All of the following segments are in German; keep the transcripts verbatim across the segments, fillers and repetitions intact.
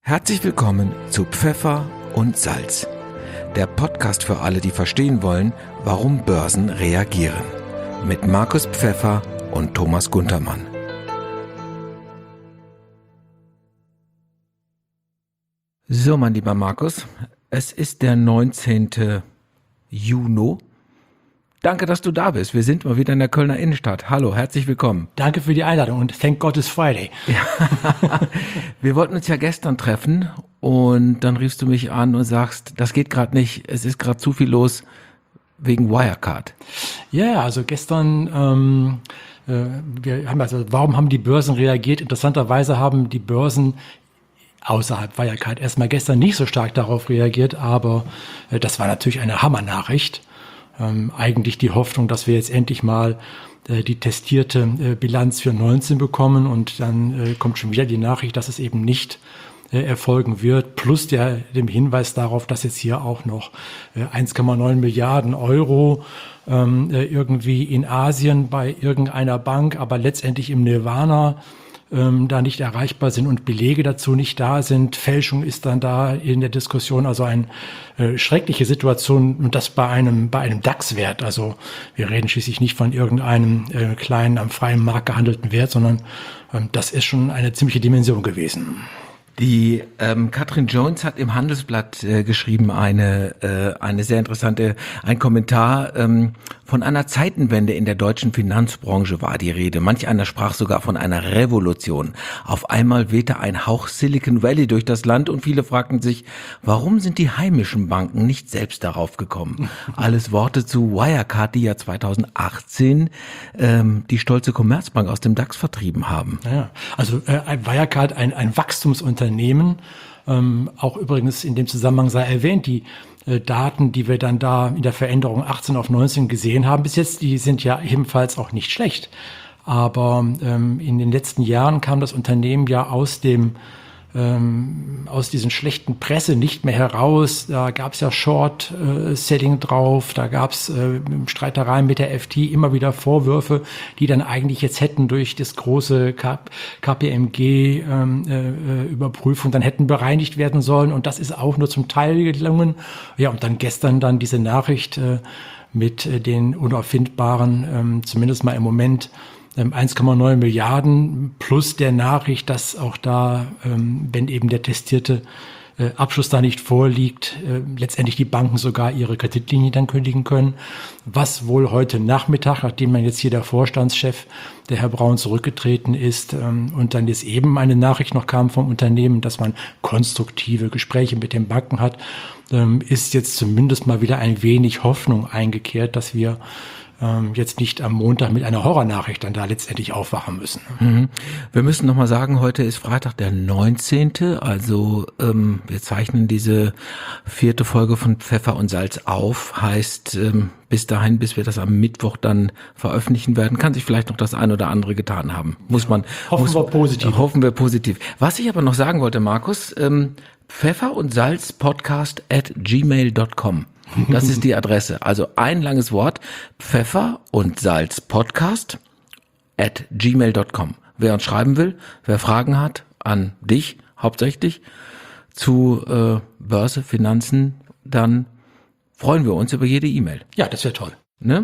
Herzlich willkommen zu Pfeffer und Salz, der Podcast für alle, die verstehen wollen, warum Börsen reagieren. Mit Markus Pfeffer und Thomas Guntermann. So, mein lieber Markus, es ist der neunzehnten Juni. Danke, dass du da bist. Wir sind mal wieder in der Kölner Innenstadt. Hallo, herzlich willkommen. Danke für die Einladung und thank God it's Friday. Ja. Wir wollten uns ja gestern treffen und dann riefst du mich an und sagst, das geht gerade nicht, es ist gerade zu viel los wegen Wirecard. Ja, also gestern, ähm, äh, wir haben also, warum haben die Börsen reagiert? Interessanterweise haben die Börsen außerhalb Wirecard erstmal gestern nicht so stark darauf reagiert, aber äh, das war natürlich eine Hammernachricht. Ähm, eigentlich die Hoffnung, dass wir jetzt endlich mal äh, die testierte äh, Bilanz für neunzehn bekommen und dann äh, kommt schon wieder die Nachricht, dass es eben nicht äh, erfolgen wird, plus der, dem Hinweis darauf, dass jetzt hier auch noch äh, eins Komma neun Milliarden Euro ähm, äh, irgendwie in Asien bei irgendeiner Bank, aber letztendlich im Nirvana ähm, da nicht erreichbar sind und Belege dazu nicht da sind. Fälschung ist dann da in der Diskussion, also eine äh, schreckliche Situation und das bei einem bei einem DAX-Wert. Also wir reden schließlich nicht von irgendeinem äh, kleinen, am freien Markt gehandelten Wert, sondern ähm, das ist schon eine ziemliche Dimension gewesen. Die ähm, Katrin Jones hat im Handelsblatt äh, geschrieben, eine äh, eine sehr interessante, ein Kommentar, ähm, von einer Zeitenwende in der deutschen Finanzbranche war die Rede. Manch einer sprach sogar von einer Revolution. Auf einmal wehte ein Hauch Silicon Valley durch das Land und viele fragten sich, warum sind die heimischen Banken nicht selbst darauf gekommen? Alles Worte zu Wirecard, die ja zweitausendachtzehn ähm, die stolze Commerzbank aus dem DAX vertrieben haben. Ja, also äh, Wirecard, ein, ein Wachstumsunternehmen, ähm, auch übrigens in dem Zusammenhang sei erwähnt, die äh, Daten, die wir dann da in der Veränderung achtzehn auf neunzehn gesehen haben, bis jetzt, die sind ja ebenfalls auch nicht schlecht. Aber ähm, in den letzten Jahren kam das Unternehmen ja aus dem Ähm, aus diesen schlechten Presse nicht mehr heraus. Da gab es ja Short-Selling äh, drauf, da gab es äh, Streitereien mit der F T, immer wieder Vorwürfe, die dann eigentlich jetzt hätten durch das große K P M G-Überprüfung ähm, äh, dann hätten bereinigt werden sollen und das ist auch nur zum Teil gelungen. Ja, und dann gestern dann diese Nachricht äh, mit äh, den unauffindbaren, ähm, zumindest mal im Moment, eins Komma neun Milliarden plus der Nachricht, dass auch da, ähm, wenn eben der testierte äh, Abschluss da nicht vorliegt, äh, letztendlich die Banken sogar ihre Kreditlinie dann kündigen können. Was wohl heute Nachmittag, nachdem man jetzt hier der Vorstandschef, der Herr Braun, zurückgetreten ist ähm, und dann jetzt eben eine Nachricht noch kam vom Unternehmen, dass man konstruktive Gespräche mit den Banken hat, ähm, ist jetzt zumindest mal wieder ein wenig Hoffnung eingekehrt, dass wir jetzt nicht am Montag mit einer Horrornachricht dann da letztendlich aufwachen müssen. Mhm. Wir müssen nochmal sagen, heute ist Freitag der neunzehnte Also ähm, wir zeichnen diese vierte Folge von Pfeffer und Salz auf. Heißt, ähm, bis dahin, bis wir das am Mittwoch dann veröffentlichen werden, kann sich vielleicht noch das ein oder andere getan haben. Muss man Hoffen muss, wir positiv. Hoffen wir positiv. Was ich aber noch sagen wollte, Markus, ähm, Pfeffer und Salz Podcast at gmail dot com. Das ist die Adresse. Also ein langes Wort, Pfeffer und Salz Podcast at gmail dot com. Wer uns schreiben will, wer Fragen hat an dich hauptsächlich zu äh, Börse, Finanzen, dann freuen wir uns über jede E-Mail. Ja, das wäre toll. Ne?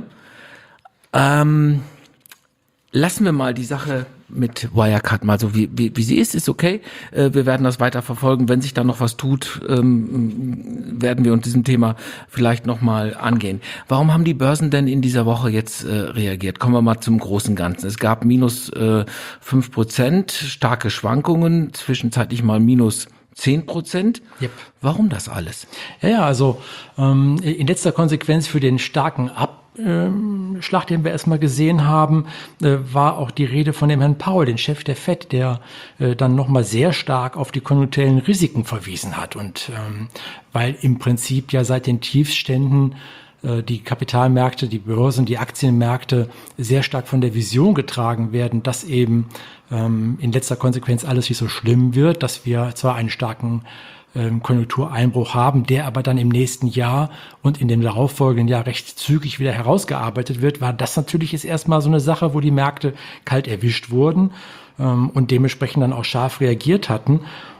Ähm, lassen wir mal die Sache mit Wirecard mal so wie, wie, wie sie ist, ist okay. Äh, wir werden das weiter verfolgen. Wenn sich da noch was tut, ähm, werden wir uns diesem Thema vielleicht nochmal angehen. Warum haben die Börsen denn in dieser Woche jetzt äh, reagiert? Kommen wir mal zum großen Ganzen. Es gab minus äh, fünf Prozent, starke Schwankungen, zwischenzeitlich mal minus zehn Prozent. Yep. Warum das alles? Ja, ja, also ähm, in letzter Konsequenz für den starken Ab Ähm, Schlag, den wir erstmal gesehen haben, äh, war auch die Rede von dem Herrn Powell, den Chef der Fed, der äh, dann nochmal sehr stark auf die konjunkturellen Risiken verwiesen hat. Und ähm, weil im Prinzip ja seit den Tiefständen äh, die Kapitalmärkte, die Börsen, die Aktienmärkte sehr stark von der Vision getragen werden, dass eben ähm, in letzter Konsequenz alles nicht so schlimm wird, dass wir zwar einen starken Konjunktureinbruch haben, der aber dann im nächsten Jahr und in dem darauffolgenden Jahr recht zügig wieder herausgearbeitet wird, war das natürlich jetzt erstmal so eine Sache, wo die Märkte kalt erwischt wurden ähm, und dementsprechend dann auch scharf reagiert hatten.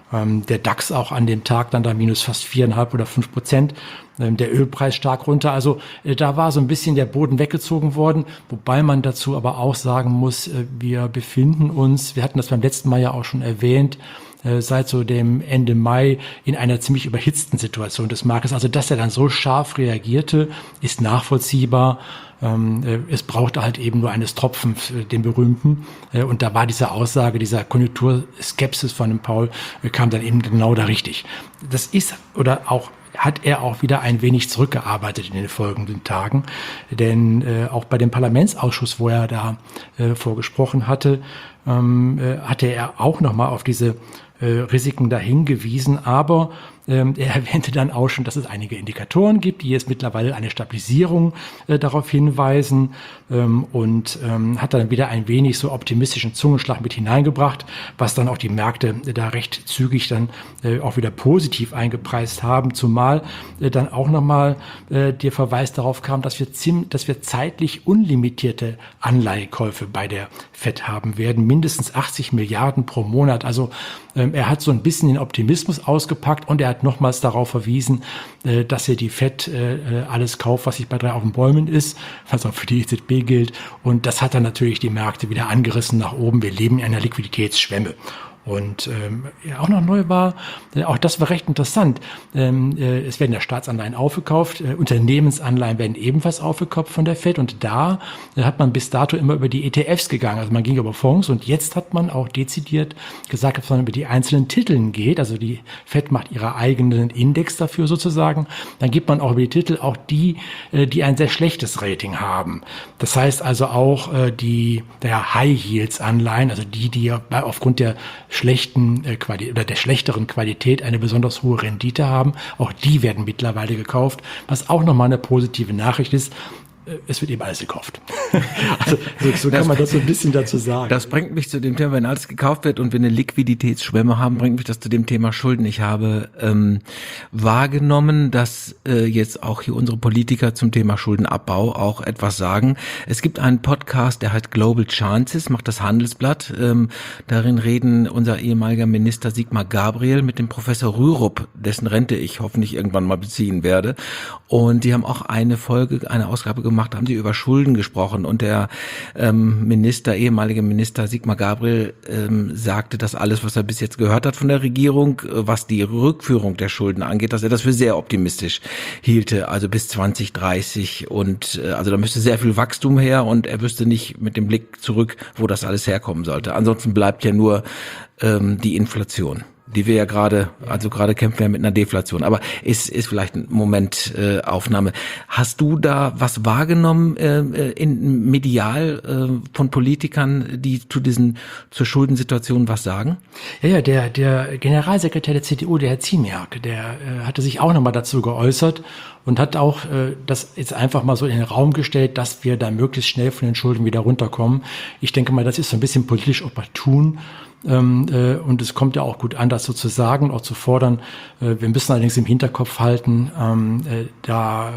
Ähm, der DAX auch an dem Tag dann da minus fast viereinhalb oder fünf Prozent. Ähm, der Ölpreis stark runter. Also äh, da war so ein bisschen der Boden weggezogen worden, wobei man dazu aber auch sagen muss, äh, wir befinden uns, wir hatten das beim letzten Mal ja auch schon erwähnt, äh, seit so dem Ende Mai in einer ziemlich überhitzten Situation des Marktes. Also dass er dann so scharf reagierte, ist nachvollziehbar. Ähm, äh, es brauchte halt eben nur eines Tropfens, äh, den berühmten. Äh, und da war diese Aussage, dieser Konjunkturskepsis von dem Paul, äh, kam dann eben genau da richtig. Das ist oder auch hat er auch wieder ein wenig zurückgearbeitet in den folgenden Tagen. Denn äh, auch bei dem Parlamentsausschuss, wo er da äh, vorgesprochen hatte, ähm, äh, hatte er auch nochmal auf diese äh, Risiken da hingewiesen. Aber ähm, er erwähnte dann auch schon, dass es einige Indikatoren gibt, die jetzt mittlerweile eine Stabilisierung äh, darauf hinweisen, ähm, und ähm, hat dann wieder ein wenig so optimistischen Zungenschlag mit hineingebracht, was dann auch die Märkte äh, da recht zügig dann äh, auch wieder positiv eingepreist haben, zumal äh, dann auch nochmal äh, der Verweis darauf kam, dass wir, ziem- dass wir zeitlich unlimitierte Anleihekäufe bei der Fed haben werden, mindestens achtzig Milliarden pro Monat. Also ähm, er hat so ein bisschen den Optimismus ausgepackt und er hat nochmals darauf verwiesen, äh, dass er die Fed äh, alles kauft, was sich bei drei auf den Bäumen ist, was auch für die E Z B gilt. Und das hat dann natürlich die Märkte wieder angerissen nach oben. Wir leben in einer Liquiditätsschwemme. Und ähm, ja, auch noch neu war, äh, auch das war recht interessant, ähm, äh, es werden ja Staatsanleihen aufgekauft, äh, Unternehmensanleihen werden ebenfalls aufgekauft von der Fed und da äh, hat man bis dato immer über die E T Fs gegangen, also man ging über Fonds und jetzt hat man auch dezidiert gesagt, dass man über die einzelnen Titeln geht, also die Fed macht ihre eigenen Index dafür sozusagen, dann gibt man auch über die Titel auch die, äh, die ein sehr schlechtes Rating haben. Das heißt also auch äh, die der High-Yields-Anleihen, also die, die ja aufgrund der schlechten äh, Quali- oder der schlechteren Qualität eine besonders hohe Rendite haben. Auch die werden mittlerweile gekauft, was auch nochmal eine positive Nachricht ist. Äh, es wird eben alles gekauft. Also so, so kann man das so ein bisschen dazu sagen. Das bringt mich zu dem Thema, wenn alles gekauft wird und wir eine Liquiditätsschwemme haben, bringt mich das zu dem Thema Schulden. Ich habe ähm, wahrgenommen, dass äh, jetzt auch hier unsere Politiker zum Thema Schuldenabbau auch etwas sagen. Es gibt einen Podcast, der heißt Global Chances, macht das Handelsblatt. Ähm, darin reden unser ehemaliger Minister Sigmar Gabriel mit dem Professor Rürup, dessen Rente ich hoffentlich irgendwann mal beziehen werde. Und die haben auch eine Folge, eine Ausgabe gemacht, haben sie über Schulden gesprochen. Und der ähm, Minister, ehemalige Minister Sigmar Gabriel ähm, sagte, dass alles, was er bis jetzt gehört hat von der Regierung, äh, was die Rückführung der Schulden angeht, dass er das für sehr optimistisch hielte, also bis zwanzig dreißig. Und äh, also da müsste sehr viel Wachstum her und er wüsste nicht mit dem Blick zurück, wo das alles herkommen sollte. Ansonsten bleibt ja nur ähm, die Inflation, die wir ja gerade, also gerade kämpfen wir mit einer Deflation, aber ist ist vielleicht ein Moment äh, Aufnahme. Hast du da was wahrgenommen äh, in medial äh, von Politikern, die zu diesen zur Schuldensituation was sagen? Ja, ja, der der Generalsekretär der C D U, der Herr Ziemiak, der äh, hatte sich auch nochmal dazu geäußert und hat auch äh, das jetzt einfach mal so in den Raum gestellt, dass wir da möglichst schnell von den Schulden wieder runterkommen. Ich denke mal, das ist so ein bisschen politisch opportun. Ähm, äh, und es kommt ja auch gut an, das so zu sagen, auch zu fordern. Äh, wir müssen allerdings im Hinterkopf halten, ähm, äh, da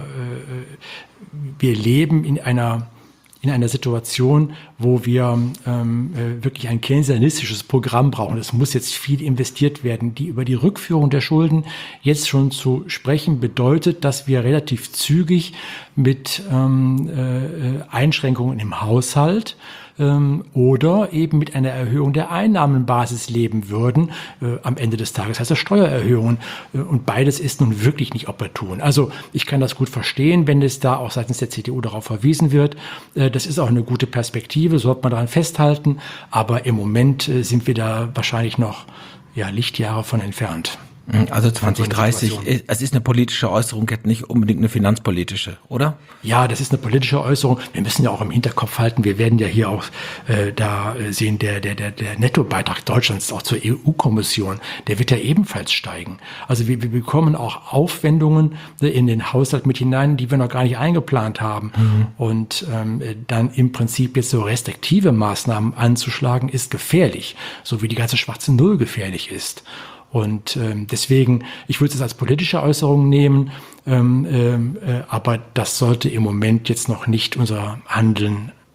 äh, wir leben in einer in einer Situation, wo wir ähm, äh, wirklich ein keynesianistisches Programm brauchen. Es muss jetzt viel investiert werden. Die über die Rückführung der Schulden jetzt schon zu sprechen, bedeutet, dass wir relativ zügig mit ähm, äh, Einschränkungen im Haushalt ähm, oder eben mit einer Erhöhung der Einnahmenbasis leben würden äh, am Ende des Tages. Das heißt Steuererhöhungen. Äh, und beides ist nun wirklich nicht opportun. Also ich kann das gut verstehen, wenn es da auch seitens der C D U darauf verwiesen wird. Äh, das ist auch eine gute Perspektive, sollte man daran festhalten. Aber im Moment äh, sind wir da wahrscheinlich noch ja, Lichtjahre von entfernt. Also zwanzig dreißig, es ist eine politische Äußerung, jetzt nicht unbedingt eine finanzpolitische, oder? Ja, das ist eine politische Äußerung. Wir müssen ja auch im Hinterkopf halten, wir werden ja hier auch äh, da sehen, der, der, der, der Nettobeitrag Deutschlands auch zur E U-Kommission, der wird ja ebenfalls steigen. Also wir, wir bekommen auch Aufwendungen in den Haushalt mit hinein, die wir noch gar nicht eingeplant haben. Mhm. Und ähm, dann im Prinzip jetzt so restriktive Maßnahmen anzuschlagen, ist gefährlich, so wie die ganze schwarze Null gefährlich ist. Und ähm, deswegen, ich würde es als politische Äußerung nehmen, ähm, äh, aber das sollte im Moment jetzt noch nicht unser Handeln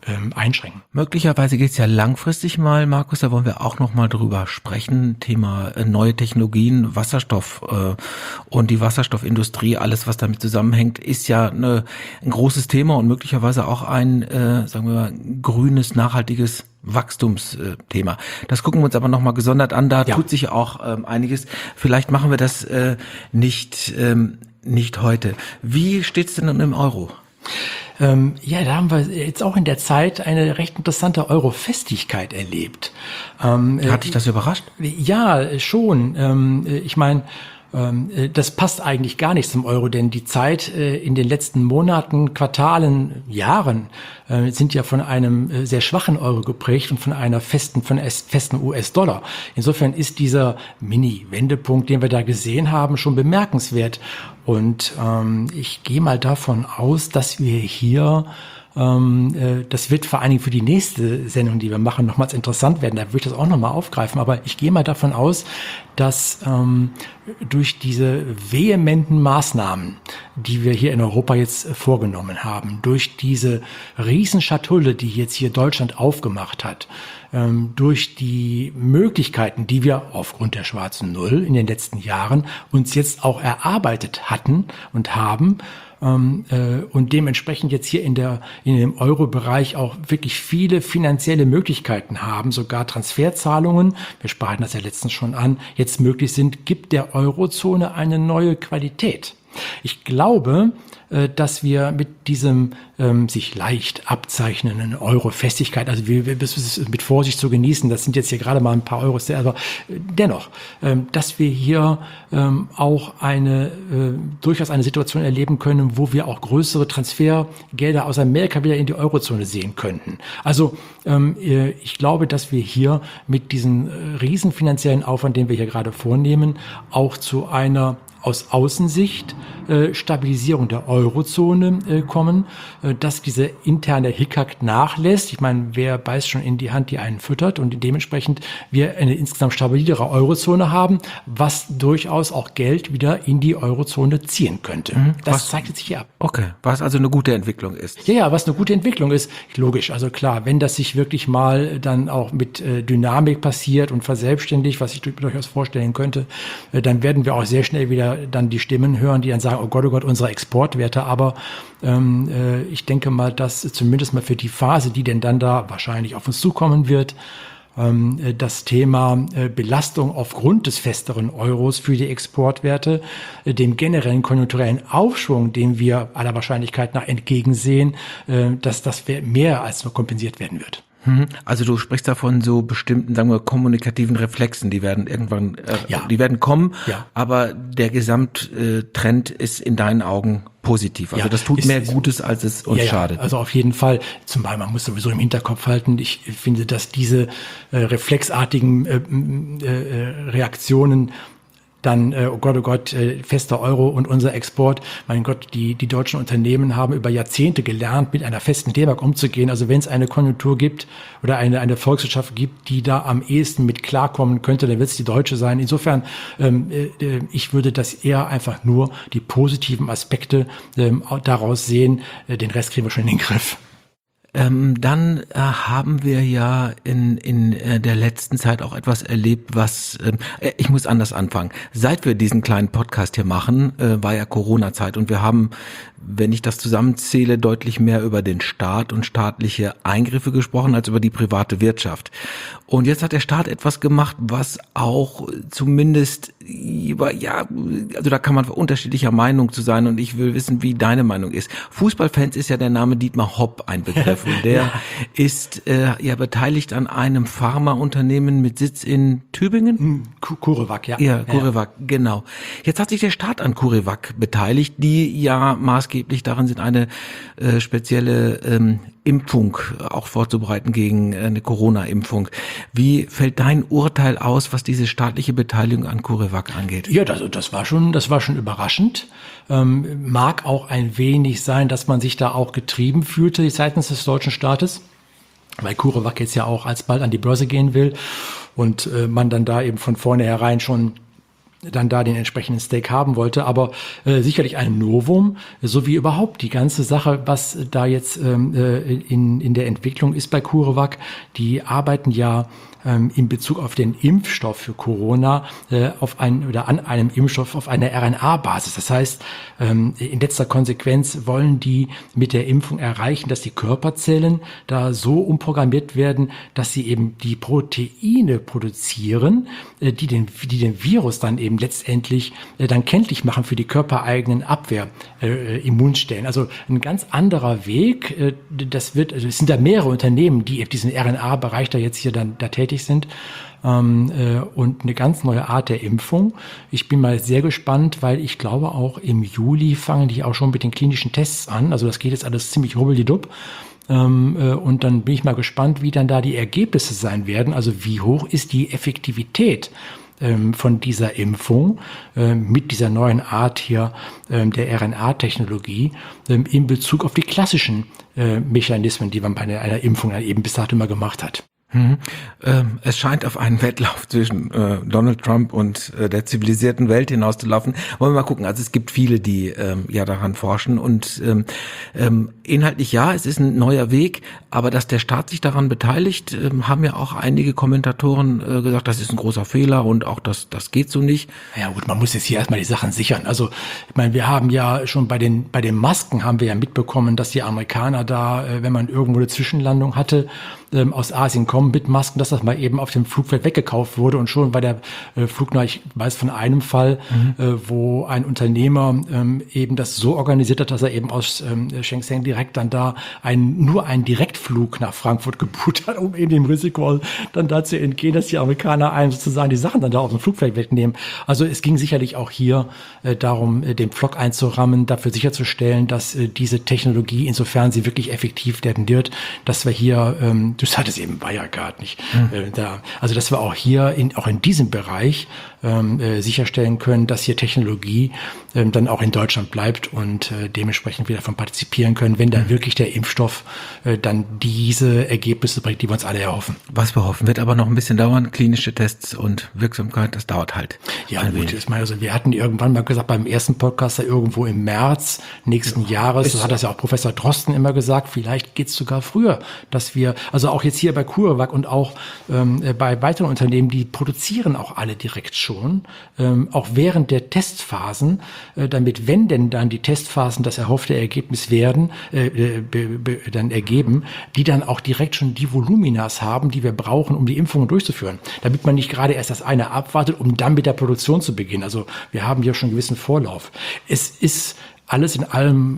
ähm, einschränken. Möglicherweise geht es ja langfristig mal, Markus, da wollen wir auch noch mal drüber sprechen. Thema äh, neue Technologien, Wasserstoff äh, und die Wasserstoffindustrie, alles was damit zusammenhängt, ist ja eine, ein großes Thema und möglicherweise auch ein, äh, sagen wir mal, grünes, nachhaltiges Wachstumsthema. Das gucken wir uns aber nochmal gesondert an. Da ja. tut sich auch ähm, einiges. Vielleicht machen wir das äh, nicht ähm, nicht heute. Wie steht's denn im Euro? Ähm, ja, da haben wir jetzt auch in der Zeit eine recht interessante Euro-Festigkeit erlebt. Ähm, Hat dich das überrascht? Ja, schon. Ähm, ich meine, das passt eigentlich gar nicht zum Euro, denn die Zeit in den letzten Monaten, Quartalen, Jahren sind ja von einem sehr schwachen Euro geprägt und von einer festen, von festen U S-Dollar. Insofern ist dieser Mini-Wendepunkt, den wir da gesehen haben, schon bemerkenswert. Und ähm, ich gehe mal davon aus, dass wir hier das wird vor allen Dingen für die nächste Sendung, die wir machen, nochmals interessant werden. Da würde ich das auch nochmal aufgreifen. Aber ich gehe mal davon aus, dass ähm, durch diese vehementen Maßnahmen, die wir hier in Europa jetzt vorgenommen haben, durch diese Riesenschatulle, die jetzt hier Deutschland aufgemacht hat, ähm, durch die Möglichkeiten, die wir aufgrund der schwarzen Null in den letzten Jahren uns jetzt auch erarbeitet hatten und haben, und dementsprechend jetzt hier in der in dem Euro-Bereich auch wirklich viele finanzielle Möglichkeiten haben, sogar Transferzahlungen, wir sprachen das ja letztens schon an, jetzt möglich sind, gibt der Eurozone eine neue Qualität. Ich glaube, dass wir mit diesem ähm, sich leicht abzeichnenden Euro-Festigkeit, also wir, wir, das ist mit Vorsicht zu genießen, das sind jetzt hier gerade mal ein paar Euros, aber dennoch, ähm, dass wir hier ähm, auch eine äh, durchaus eine Situation erleben können, wo wir auch größere Transfergelder aus Amerika wieder in die Eurozone sehen könnten. Also ähm, ich glaube, dass wir hier mit diesem äh, riesen finanziellen Aufwand, den wir hier gerade vornehmen, auch zu einer aus Außensicht äh, Stabilisierung der Eurozone äh, kommen, äh, dass diese interne Hickhack nachlässt. Ich meine, wer beißt schon in die Hand, die einen füttert, und dementsprechend wir eine insgesamt stabilere Eurozone haben, was durchaus auch Geld wieder in die Eurozone ziehen könnte. Mhm. Das was, zeigt sich hier ab. Okay, was also eine gute Entwicklung ist. Ja, ja, was eine gute Entwicklung ist, logisch. Also klar, wenn das sich wirklich mal dann auch mit äh, Dynamik passiert und verselbstständigt, was ich durchaus vorstellen könnte, äh, dann werden wir auch sehr schnell wieder dann die Stimmen hören, die dann sagen, oh Gott, oh Gott, unsere Exportwerte. Aber ähm, äh, ich denke mal, dass zumindest mal für die Phase, die denn dann da wahrscheinlich auf uns zukommen wird, ähm, das Thema äh, Belastung aufgrund des festeren Euros für die Exportwerte, äh, dem generellen konjunkturellen Aufschwung, dem wir aller Wahrscheinlichkeit nach entgegensehen, äh, dass das mehr als nur kompensiert werden wird. Also du sprichst da von so bestimmten, sagen wir, kommunikativen Reflexen, die werden irgendwann, äh, ja. die werden kommen, ja. aber der Gesamttrend ist in deinen Augen positiv. Also ja, das tut ist, mehr Gutes, als es uns ja, schadet. Also auf jeden Fall. Zumal man muss sowieso im Hinterkopf halten, ich finde, dass diese äh, reflexartigen äh, äh, Reaktionen dann, äh, oh Gott, oh Gott, äh, fester Euro und unser Export. Mein Gott, die die deutschen Unternehmen haben über Jahrzehnte gelernt, mit einer festen D-Mark umzugehen. Also wenn es eine Konjunktur gibt oder eine eine Volkswirtschaft gibt, die da am ehesten mit klarkommen könnte, dann wird es die deutsche sein. Insofern, ähm, äh, ich würde das eher einfach nur die positiven Aspekte ähm, daraus sehen. Äh, den Rest kriegen wir schon in den Griff. Ähm, dann äh, haben wir ja in in äh, der letzten Zeit auch etwas erlebt, was äh, ich muss anders anfangen. Seit wir diesen kleinen Podcast hier machen, äh, war ja Corona-Zeit und wir haben, wenn ich das zusammenzähle, deutlich mehr über den Staat und staatliche Eingriffe gesprochen als über die private Wirtschaft. Und jetzt hat der Staat etwas gemacht, was auch zumindest, ja, also da kann man unterschiedlicher Meinung zu sein und ich will wissen, wie deine Meinung ist. Fußballfans ist ja der Name Dietmar Hopp ein Begriff und der ja. ist äh, ja beteiligt an einem Pharmaunternehmen mit Sitz in Tübingen? CureVac, ja. Ja, CureVac, ja. Genau. Jetzt hat sich der Staat an CureVac beteiligt, die ja maßgeblich darin sind, eine äh, spezielle ähm, Impfung auch vorzubereiten gegen äh, eine Corona-Impfung. Wie fällt dein Urteil aus, was diese staatliche Beteiligung an CureVac angeht? Ja, das, das war schon, das war schon überraschend. Ähm, mag auch ein wenig sein, dass man sich da auch getrieben fühlte seitens des deutschen Staates, weil CureVac jetzt ja auch alsbald an die Börse gehen will und äh, man dann da eben von vornherein schon dann da den entsprechenden Stake haben wollte, aber äh, sicherlich ein Novum, so wie überhaupt die ganze Sache, was da jetzt ähm, äh, in, in der Entwicklung ist bei CureVac. Die arbeiten ja ähm, in Bezug auf den Impfstoff für Corona äh, auf ein, oder an einem Impfstoff auf einer R N A-Basis. Das heißt, ähm, in letzter Konsequenz wollen die mit der Impfung erreichen, dass die Körperzellen da so umprogrammiert werden, dass sie eben die Proteine produzieren, äh, die den, die den Virus dann eben letztendlich äh, dann kenntlich machen für die körpereigenen Abwehr-Immunstellen. Äh, also ein ganz anderer Weg. Äh, das wird, also es sind da mehrere Unternehmen, die auf diesen R N A-Bereich da jetzt hier dann da tätig sind. Ähm, äh, und eine ganz neue Art der Impfung. Ich bin mal sehr gespannt, weil ich glaube auch im Juli fangen die auch schon mit den klinischen Tests an. Also das geht jetzt alles ziemlich rubbeldidupp. Ähm, äh, und dann bin ich mal gespannt, wie dann da die Ergebnisse sein werden. Also wie hoch ist die Effektivität von dieser Impfung äh, mit dieser neuen Art hier äh, der R N A-Technologie äh, in Bezug auf die klassischen äh, Mechanismen, die man bei einer, einer Impfung dann eben bis dato immer gemacht hat. Mhm. Ähm, es scheint auf einen Wettlauf zwischen äh, Donald Trump und äh, der zivilisierten Welt hinauszulaufen. Wollen wir mal gucken. Also es gibt viele, die ähm, ja daran forschen und ähm, ähm, inhaltlich ja, es ist ein neuer Weg, aber dass der Staat sich daran beteiligt, ähm, haben ja auch einige Kommentatoren äh, gesagt, das ist ein großer Fehler und auch das das geht so nicht. Ja gut, man muss jetzt hier erstmal die Sachen sichern. Also ich meine, wir haben ja schon bei den bei den Masken haben wir ja mitbekommen, dass die Amerikaner da, äh, wenn man irgendwo eine Zwischenlandung hatte, ähm, aus Asien kommen mit Masken, dass das mal eben auf dem Flugfeld weggekauft wurde und schon bei der äh, Flug nach, ich weiß von einem Fall, mhm. äh, wo ein Unternehmer ähm, eben das so organisiert hat, dass er eben aus ähm, Shenzhen direkt dann da ein, nur einen Direktflug nach Frankfurt gebucht hat, um eben dem Risiko dann dazu entgehen, dass die Amerikaner einem sozusagen die Sachen dann da auf dem Flugfeld wegnehmen. Also es ging sicherlich auch hier äh, darum, äh, den Pflock einzurammen, dafür sicherzustellen, dass äh, diese Technologie, insofern sie wirklich effektiv werden wird, dass wir hier, ähm, du sagtest eben Wirecard, nicht? Mhm. Äh, da, also dass wir auch hier, in, auch in diesem Bereich ähm, äh, sicherstellen können, dass hier Technologie ähm, dann auch in Deutschland bleibt und äh, dementsprechend wir davon partizipieren können, wenn dann mhm. wirklich der Impfstoff äh, dann diese Ergebnisse bringt, die wir uns alle erhoffen. Was wir hoffen, wird aber noch ein bisschen dauern. Klinische Tests und Wirksamkeit, das dauert halt. Ja gut, ich meine, also wir hatten irgendwann mal gesagt, beim ersten Podcast da irgendwo im März nächsten ja, Jahres, das hat das ja auch Professor Drosten immer gesagt, vielleicht geht's sogar früher, dass wir, also auch jetzt hier bei CureVac und auch ähm, bei weiteren Unternehmen, die produzieren auch alle direkt schon, ähm, auch während der Testphasen, äh, damit, wenn denn dann die Testphasen das erhoffte Ergebnis werden, äh, be, be, dann ergeben, die dann auch direkt schon die Voluminas haben, die wir brauchen, um die Impfungen durchzuführen, damit man nicht gerade erst das eine abwartet, um dann mit der Produktion zu beginnen. Also wir haben hier schon einen gewissen Vorlauf. Es ist alles in allem,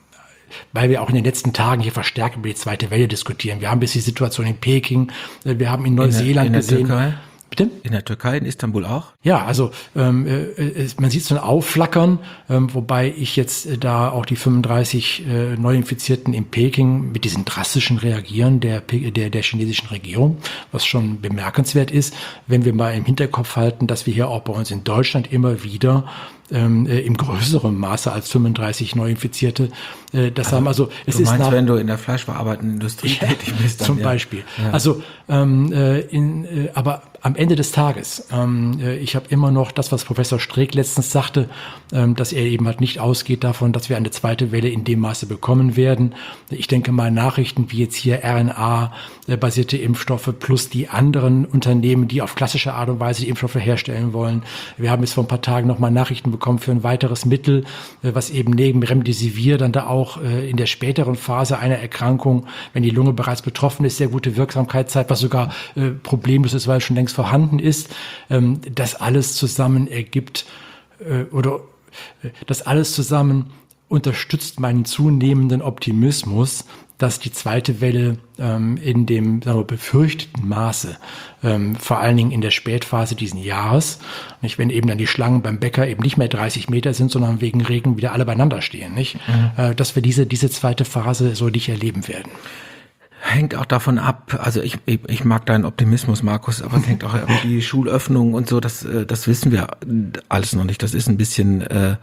weil wir auch in den letzten Tagen hier verstärkt über die zweite Welle diskutieren. Wir haben bis die Situation in Peking, wir haben in Neuseeland in der, in der gesehen. Türkei? Bitte? In der Türkei, in Istanbul auch? Ja, also ähm, äh, man sieht so ein Aufflackern, ähm, wobei ich jetzt äh, da auch die fünfunddreißig äh, Neuinfizierten in Peking mit diesen drastischen Reagieren der, der, der chinesischen Regierung, was schon bemerkenswert ist, wenn wir mal im Hinterkopf halten, dass wir hier auch bei uns in Deutschland immer wieder ähm, äh, im größeren Maße als fünfunddreißig Neuinfizierte äh, das also, haben. Also es du ist meinst, nach, wenn du in der fleischverarbeitenden Industrie ja, tätig bist, dann, zum ja. Beispiel. Ja. Also ähm, äh, in, äh, aber am Ende des Tages, ähm, ich habe immer noch das, was Professor Streeck letztens sagte, ähm, dass er eben halt nicht ausgeht davon, dass wir eine zweite Welle in dem Maße bekommen werden. Ich denke mal, Nachrichten wie jetzt hier R N A-basierte Impfstoffe plus die anderen Unternehmen, die auf klassische Art und Weise die Impfstoffe herstellen wollen. Wir haben jetzt vor ein paar Tagen nochmal Nachrichten bekommen für ein weiteres Mittel, äh, was eben neben Remdesivir dann da auch äh, in der späteren Phase einer Erkrankung, wenn die Lunge bereits betroffen ist, sehr gute Wirksamkeit zeigt, was sogar äh, problemlos ist, weil es schon längst vorhanden ist. Ähm, das alles zusammen ergibt äh, oder äh, das alles zusammen unterstützt meinen zunehmenden Optimismus, dass die zweite Welle ähm, in dem, sagen wir, befürchteten Maße, ähm, vor allen Dingen in der Spätphase diesen Jahres, nicht, wenn eben dann die Schlangen beim Bäcker eben nicht mehr dreißig Meter sind, sondern wegen Regen wieder alle beieinander stehen, nicht, mhm. äh, dass wir diese diese zweite Phase so nicht erleben werden. hängt auch davon ab, also ich, ich, ich mag deinen Optimismus, Markus, aber es hängt auch über die Schulöffnung und so, das, das wissen wir alles noch nicht. Das ist ein bisschen, äh,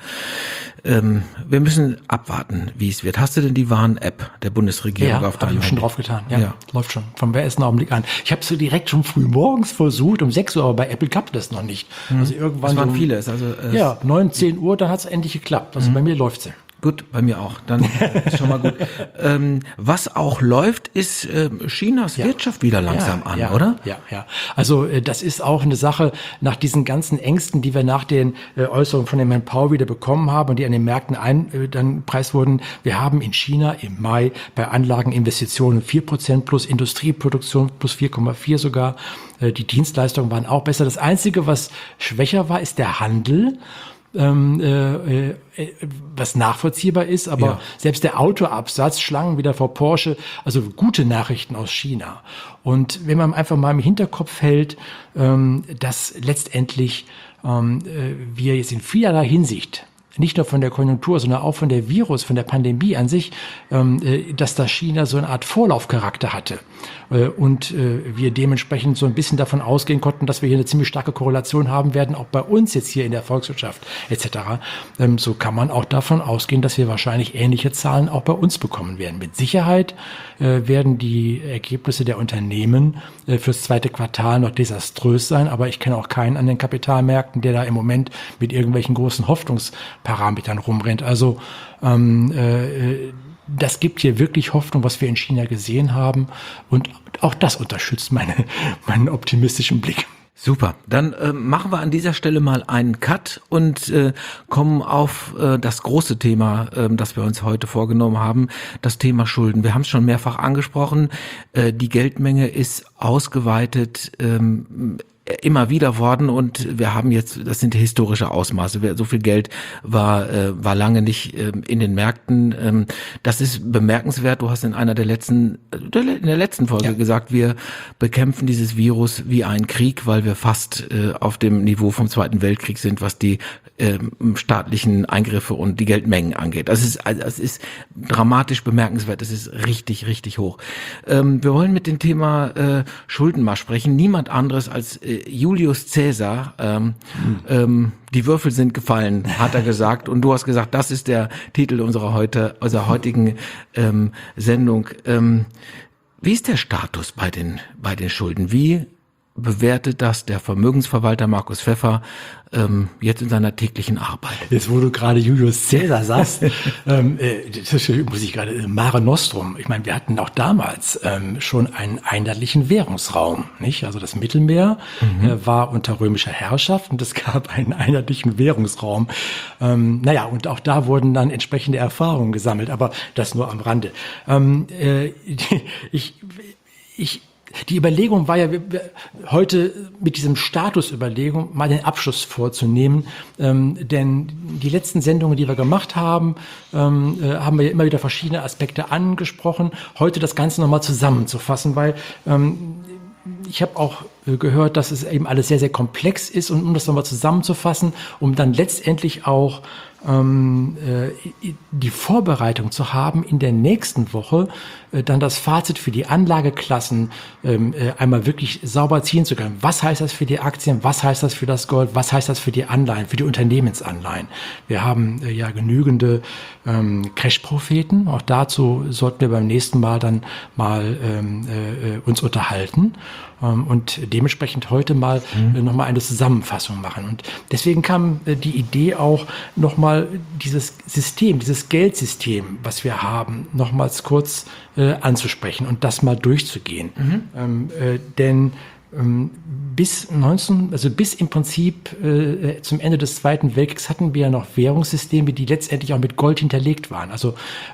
ähm, wir müssen abwarten, wie es wird. Hast du denn die Warn-App der Bundesregierung ja, auf deinem Handy? Ja, habe ich schon drauf getan. Ja, ja, läuft schon. Vom ersten Augenblick an. Ich habe es so direkt schon früh morgens versucht, um sechs Uhr, aber bei Apple klappt das noch nicht. Hm. Also irgendwann das waren so, vieles. Also, äh, ja, neun, zehn Uhr, dann hat es endlich geklappt. Also hm. bei mir läuft sie. Gut, bei mir auch. Dann ist schon mal gut. Ähm, was auch läuft, ist äh, Chinas ja. Wirtschaft wieder langsam ja, an, ja, oder? Ja, ja. Also äh, das ist auch eine Sache nach diesen ganzen Ängsten, die wir nach den äh, Äußerungen von dem Herrn Powell wieder bekommen haben und die an den Märkten ein, äh, dann preis wurden. Wir haben in China im Mai bei Anlageninvestitionen vier Prozent plus, Industrieproduktion plus vier Komma vier sogar. Äh, die Dienstleistungen waren auch besser. Das Einzige, was schwächer war, ist der Handel. Ähm, äh, äh, was nachvollziehbar ist, aber ja. selbst der Autoabsatz, Schlangen wieder vor Porsche, also gute Nachrichten aus China. Und wenn man einfach mal im Hinterkopf hält, ähm, dass letztendlich ähm, äh, wir jetzt in vielerlei Hinsicht nicht nur von der Konjunktur, sondern auch von der Virus, von der Pandemie an sich, ähm, äh, dass da China so eine Art Vorlaufcharakter hatte. Äh, und äh, wir dementsprechend so ein bisschen davon ausgehen konnten, dass wir hier eine ziemlich starke Korrelation haben werden, auch bei uns jetzt hier in der Volkswirtschaft et cetera. Ähm, so kann man auch davon ausgehen, dass wir wahrscheinlich ähnliche Zahlen auch bei uns bekommen werden. Mit Sicherheit äh, werden die Ergebnisse der Unternehmen äh, fürs zweite Quartal noch desaströs sein, aber ich kenne auch keinen an den Kapitalmärkten, der da im Moment mit irgendwelchen großen Hoffnungsparametern rumrennt. Also ähm, äh, das gibt hier wirklich Hoffnung, was wir in China gesehen haben. Und auch das unterstützt meine, meinen optimistischen Blick. Super, dann äh, machen wir an dieser Stelle mal einen Cut und äh, kommen auf äh, das große Thema, äh, das wir uns heute vorgenommen haben, das Thema Schulden. Wir haben es schon mehrfach angesprochen, äh, die Geldmenge ist ausgeweitet, ähm, immer wieder worden und wir haben jetzt, das sind historische Ausmaße, so viel Geld war äh, war lange nicht äh, in den Märkten. Ähm, das ist bemerkenswert. Du hast in einer der letzten, in der letzten Folge ja. gesagt, wir bekämpfen dieses Virus wie einen Krieg, weil wir fast äh, auf dem Niveau vom Zweiten Weltkrieg sind, was die äh, staatlichen Eingriffe und die Geldmengen angeht. Das ist, also, das ist dramatisch bemerkenswert. Das ist richtig, richtig hoch. Ähm, wir wollen mit dem Thema äh, Schulden mal sprechen. Niemand anderes als äh, Julius Caesar, ähm, hm. ähm, die Würfel sind gefallen, hat er gesagt. Und du hast gesagt, das ist der Titel unserer heute, unserer heutigen ähm, Sendung. Ähm, wie ist der Status bei den, bei den Schulden? Wie bewertet das der Vermögensverwalter Markus Pfeffer ähm, jetzt in seiner täglichen Arbeit? Jetzt, wo du gerade Julius Caesar sagst, ähm, äh, das muss ich gerade, Mare Nostrum. Ich meine, wir hatten auch damals ähm, schon einen einheitlichen Währungsraum, nicht? Also das Mittelmeer mhm. äh, war unter römischer Herrschaft und es gab einen einheitlichen Währungsraum. Ähm, naja, und auch da wurden dann entsprechende Erfahrungen gesammelt, aber das nur am Rande. Ähm, äh, ich, ich Die Überlegung war ja, heute mit diesem Statusüberlegung mal den Abschluss vorzunehmen, ähm, denn die letzten Sendungen, die wir gemacht haben, ähm, äh, haben wir ja immer wieder verschiedene Aspekte angesprochen. Heute das Ganze nochmal zusammenzufassen, weil ähm, ich habe auch gehört, dass es eben alles sehr, sehr komplex ist und um das nochmal zusammenzufassen, um dann letztendlich auch ähm, äh, die Vorbereitung zu haben, in der nächsten Woche äh, dann das Fazit für die Anlageklassen ähm, äh, einmal wirklich sauber ziehen zu können. Was heißt das für die Aktien? Was heißt das für das Gold? Was heißt das für die Anleihen, für die Unternehmensanleihen? Wir haben äh, ja genügende ähm, Crash-Propheten. Auch dazu sollten wir beim nächsten Mal dann mal ähm, äh, uns unterhalten. Und dementsprechend heute mal mhm. nochmal eine Zusammenfassung machen. Und deswegen kam die Idee auch, nochmal dieses System, dieses Geldsystem, was wir haben, nochmals kurz äh, anzusprechen und das mal durchzugehen. Mhm. Ähm, äh, denn ähm, bis neunzehn, also bis im Prinzip äh, zum Ende des Zweiten Weltkriegs hatten wir ja noch Währungssysteme, die letztendlich auch mit Gold hinterlegt waren. Also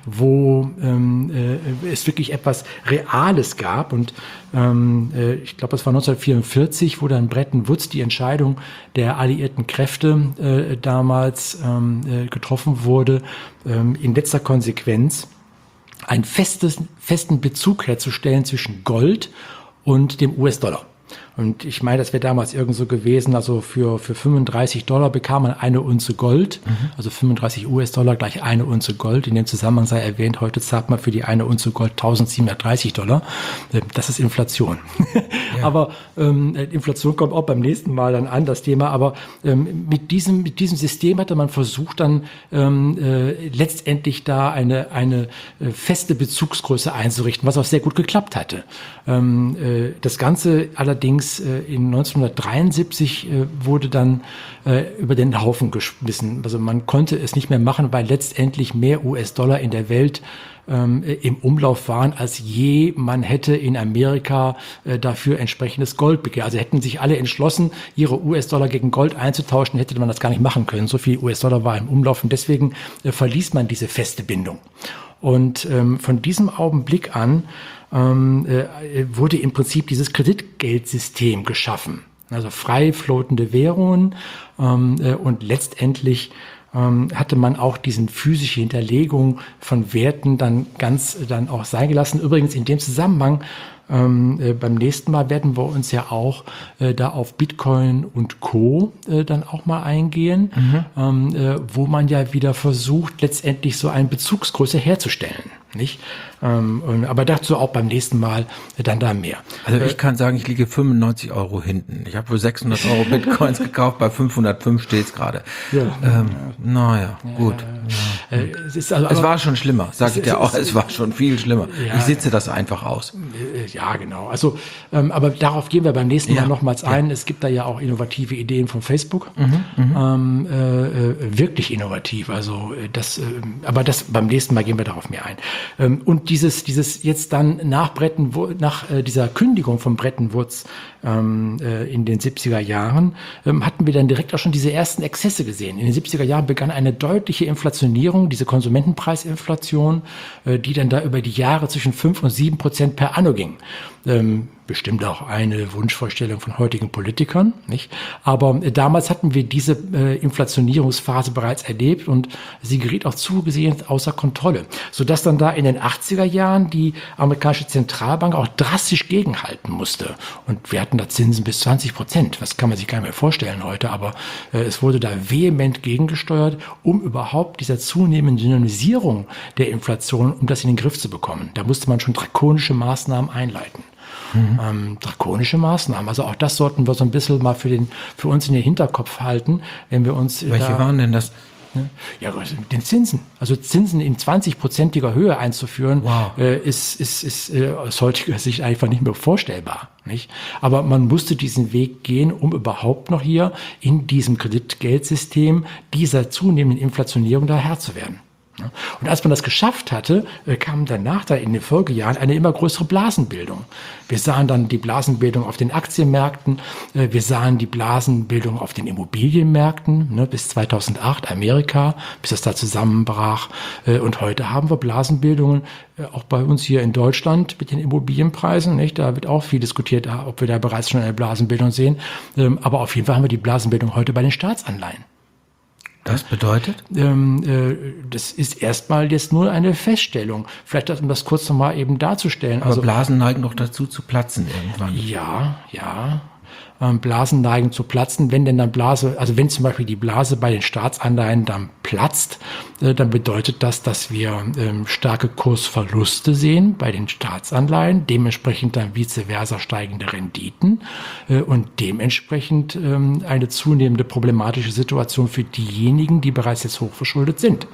wo ähm, äh, es wirklich etwas Reales gab. Und ähm, äh, ich glaube, das war neunzehnhundertvierundvierzig, wo dann Bretton Woods die Entscheidung der alliierten Kräfte äh, damals ähm, äh, getroffen wurde, ähm, in letzter Konsequenz einen festes, festen Bezug herzustellen zwischen Gold und dem U S-Dollar. Und ich meine, das wäre damals irgend so gewesen, also für, für fünfunddreißig Dollar bekam man eine Unze Gold, mhm. also fünfunddreißig US-Dollar gleich eine Unze Gold. In dem Zusammenhang sei erwähnt, heute zahlt man für die eine Unze Gold eintausendsiebenhundertdreißig Dollar. Das ist Inflation. Ja. Aber ähm, Inflation kommt auch beim nächsten Mal dann an, das Thema. Aber ähm, mit diesem mit diesem System hatte man versucht, dann ähm, äh, letztendlich da eine eine äh, feste Bezugsgröße einzurichten, was auch sehr gut geklappt hatte. Ähm, äh, das Ganze allerdings äh, in neunzehnhundertdreiundsiebzig äh, wurde dann äh, über den Haufen geschmissen. Also man konnte es nicht mehr machen, weil letztendlich mehr U S-Dollar in der Welt ähm, im Umlauf waren, als je man hätte in Amerika äh, dafür entsprechendes Gold begehrt. Also hätten sich alle entschlossen, ihre U S-Dollar gegen Gold einzutauschen, hätte man das gar nicht machen können. So viel U S-Dollar war im Umlauf und deswegen äh, verließ man diese feste Bindung. Und ähm, von diesem Augenblick an ähm, äh, wurde im Prinzip dieses Kreditgeldsystem geschaffen. Also frei floatende Währungen ähm, äh, und letztendlich ähm, hatte man auch diesen physische Hinterlegung von Werten dann ganz äh, dann auch sein gelassen. Übrigens in dem Zusammenhang Ähm, äh, beim nächsten Mal werden wir uns ja auch äh, da auf Bitcoin und Co. Äh, dann auch mal eingehen, mhm. ähm, äh, wo man ja wieder versucht, letztendlich so eine Bezugsgröße herzustellen. Nicht? Ähm, und, aber dazu auch beim nächsten Mal äh, dann da mehr. Also ich kann sagen, ich liege fünfundneunzig Euro hinten. Ich habe für sechshundert Euro Bitcoins gekauft, bei fünfhundertfünf steht es gerade. Ja. Ähm, naja, ja, gut. Ja. Äh, es, ist also, es war schon schlimmer, sage ich dir auch. Es, es war schon viel schlimmer. Ja, ich sitze das einfach aus. Ja, genau. Also, ähm, aber darauf gehen wir beim nächsten Mal ja, nochmals ein. Ja. Es gibt da ja auch innovative Ideen von Facebook. Mhm, ähm, äh, wirklich innovativ. Also das, äh, aber das beim nächsten Mal gehen wir darauf mehr ein. Ähm, und dieses, dieses jetzt dann nach Bretton, nach äh, dieser Kündigung von Bretton Woods ähm, äh, in den siebziger Jahren ähm, hatten wir dann direkt auch schon diese ersten Exzesse gesehen. In den siebziger Jahren begann eine deutliche Inflationierung, diese Konsumentenpreisinflation, äh, die dann da über die Jahre zwischen fünf und sieben Prozent per anno ging. Ähm, bestimmt auch eine Wunschvorstellung von heutigen Politikern, nicht? Aber äh, damals hatten wir diese äh, Inflationierungsphase bereits erlebt und sie geriet auch zugesehen außer Kontrolle, sodass dann da in den achtziger Jahren die amerikanische Zentralbank auch drastisch gegenhalten musste. Und wir hatten da Zinsen bis zwanzig Prozent. Das kann man sich gar nicht mehr vorstellen heute, aber äh, es wurde da vehement gegengesteuert, um überhaupt dieser zunehmenden Dynamisierung der Inflation, um das in den Griff zu bekommen. Da musste man schon drakonische Maßnahmen einleiten. Mhm. Ähm, drakonische Maßnahmen. Also auch das sollten wir so ein bisschen mal für den für uns in den Hinterkopf halten, wenn wir uns. Welche da, waren denn das? Ja, den Zinsen. Also Zinsen in zwanzig-prozentiger Höhe einzuführen, wow. äh, ist, ist, ist äh, aus heutiger Sicht einfach nicht mehr vorstellbar. Nicht? Aber man musste diesen Weg gehen, um überhaupt noch hier in diesem Kreditgeldsystem dieser zunehmenden Inflationierung da Herr zu werden. Und als man das geschafft hatte, kam danach da in den Folgejahren eine immer größere Blasenbildung. Wir sahen dann die Blasenbildung auf den Aktienmärkten, wir sahen die Blasenbildung auf den Immobilienmärkten, ne, bis zweitausendacht Amerika, bis das da zusammenbrach. Und heute haben wir Blasenbildungen auch bei uns hier in Deutschland mit den Immobilienpreisen. Nicht? Da wird auch viel diskutiert, ob wir da bereits schon eine Blasenbildung sehen. Aber auf jeden Fall haben wir die Blasenbildung heute bei den Staatsanleihen. Das bedeutet? Ähm, äh, das ist erstmal jetzt nur eine Feststellung. Vielleicht, um das kurz nochmal eben darzustellen. Aber also, Blasen neigen doch dazu zu platzen irgendwann. Ja, ja. Ähm, Blasen neigen zu platzen. Wenn denn dann Blase, also wenn zum Beispiel die Blase bei den Staatsanleihen dann platzt, äh, dann bedeutet das, dass wir ähm, starke Kursverluste sehen bei den Staatsanleihen, dementsprechend dann vice versa steigende Renditen äh, und dementsprechend ähm, eine zunehmende problematische Situation für diejenigen, die bereits jetzt hochverschuldet sind.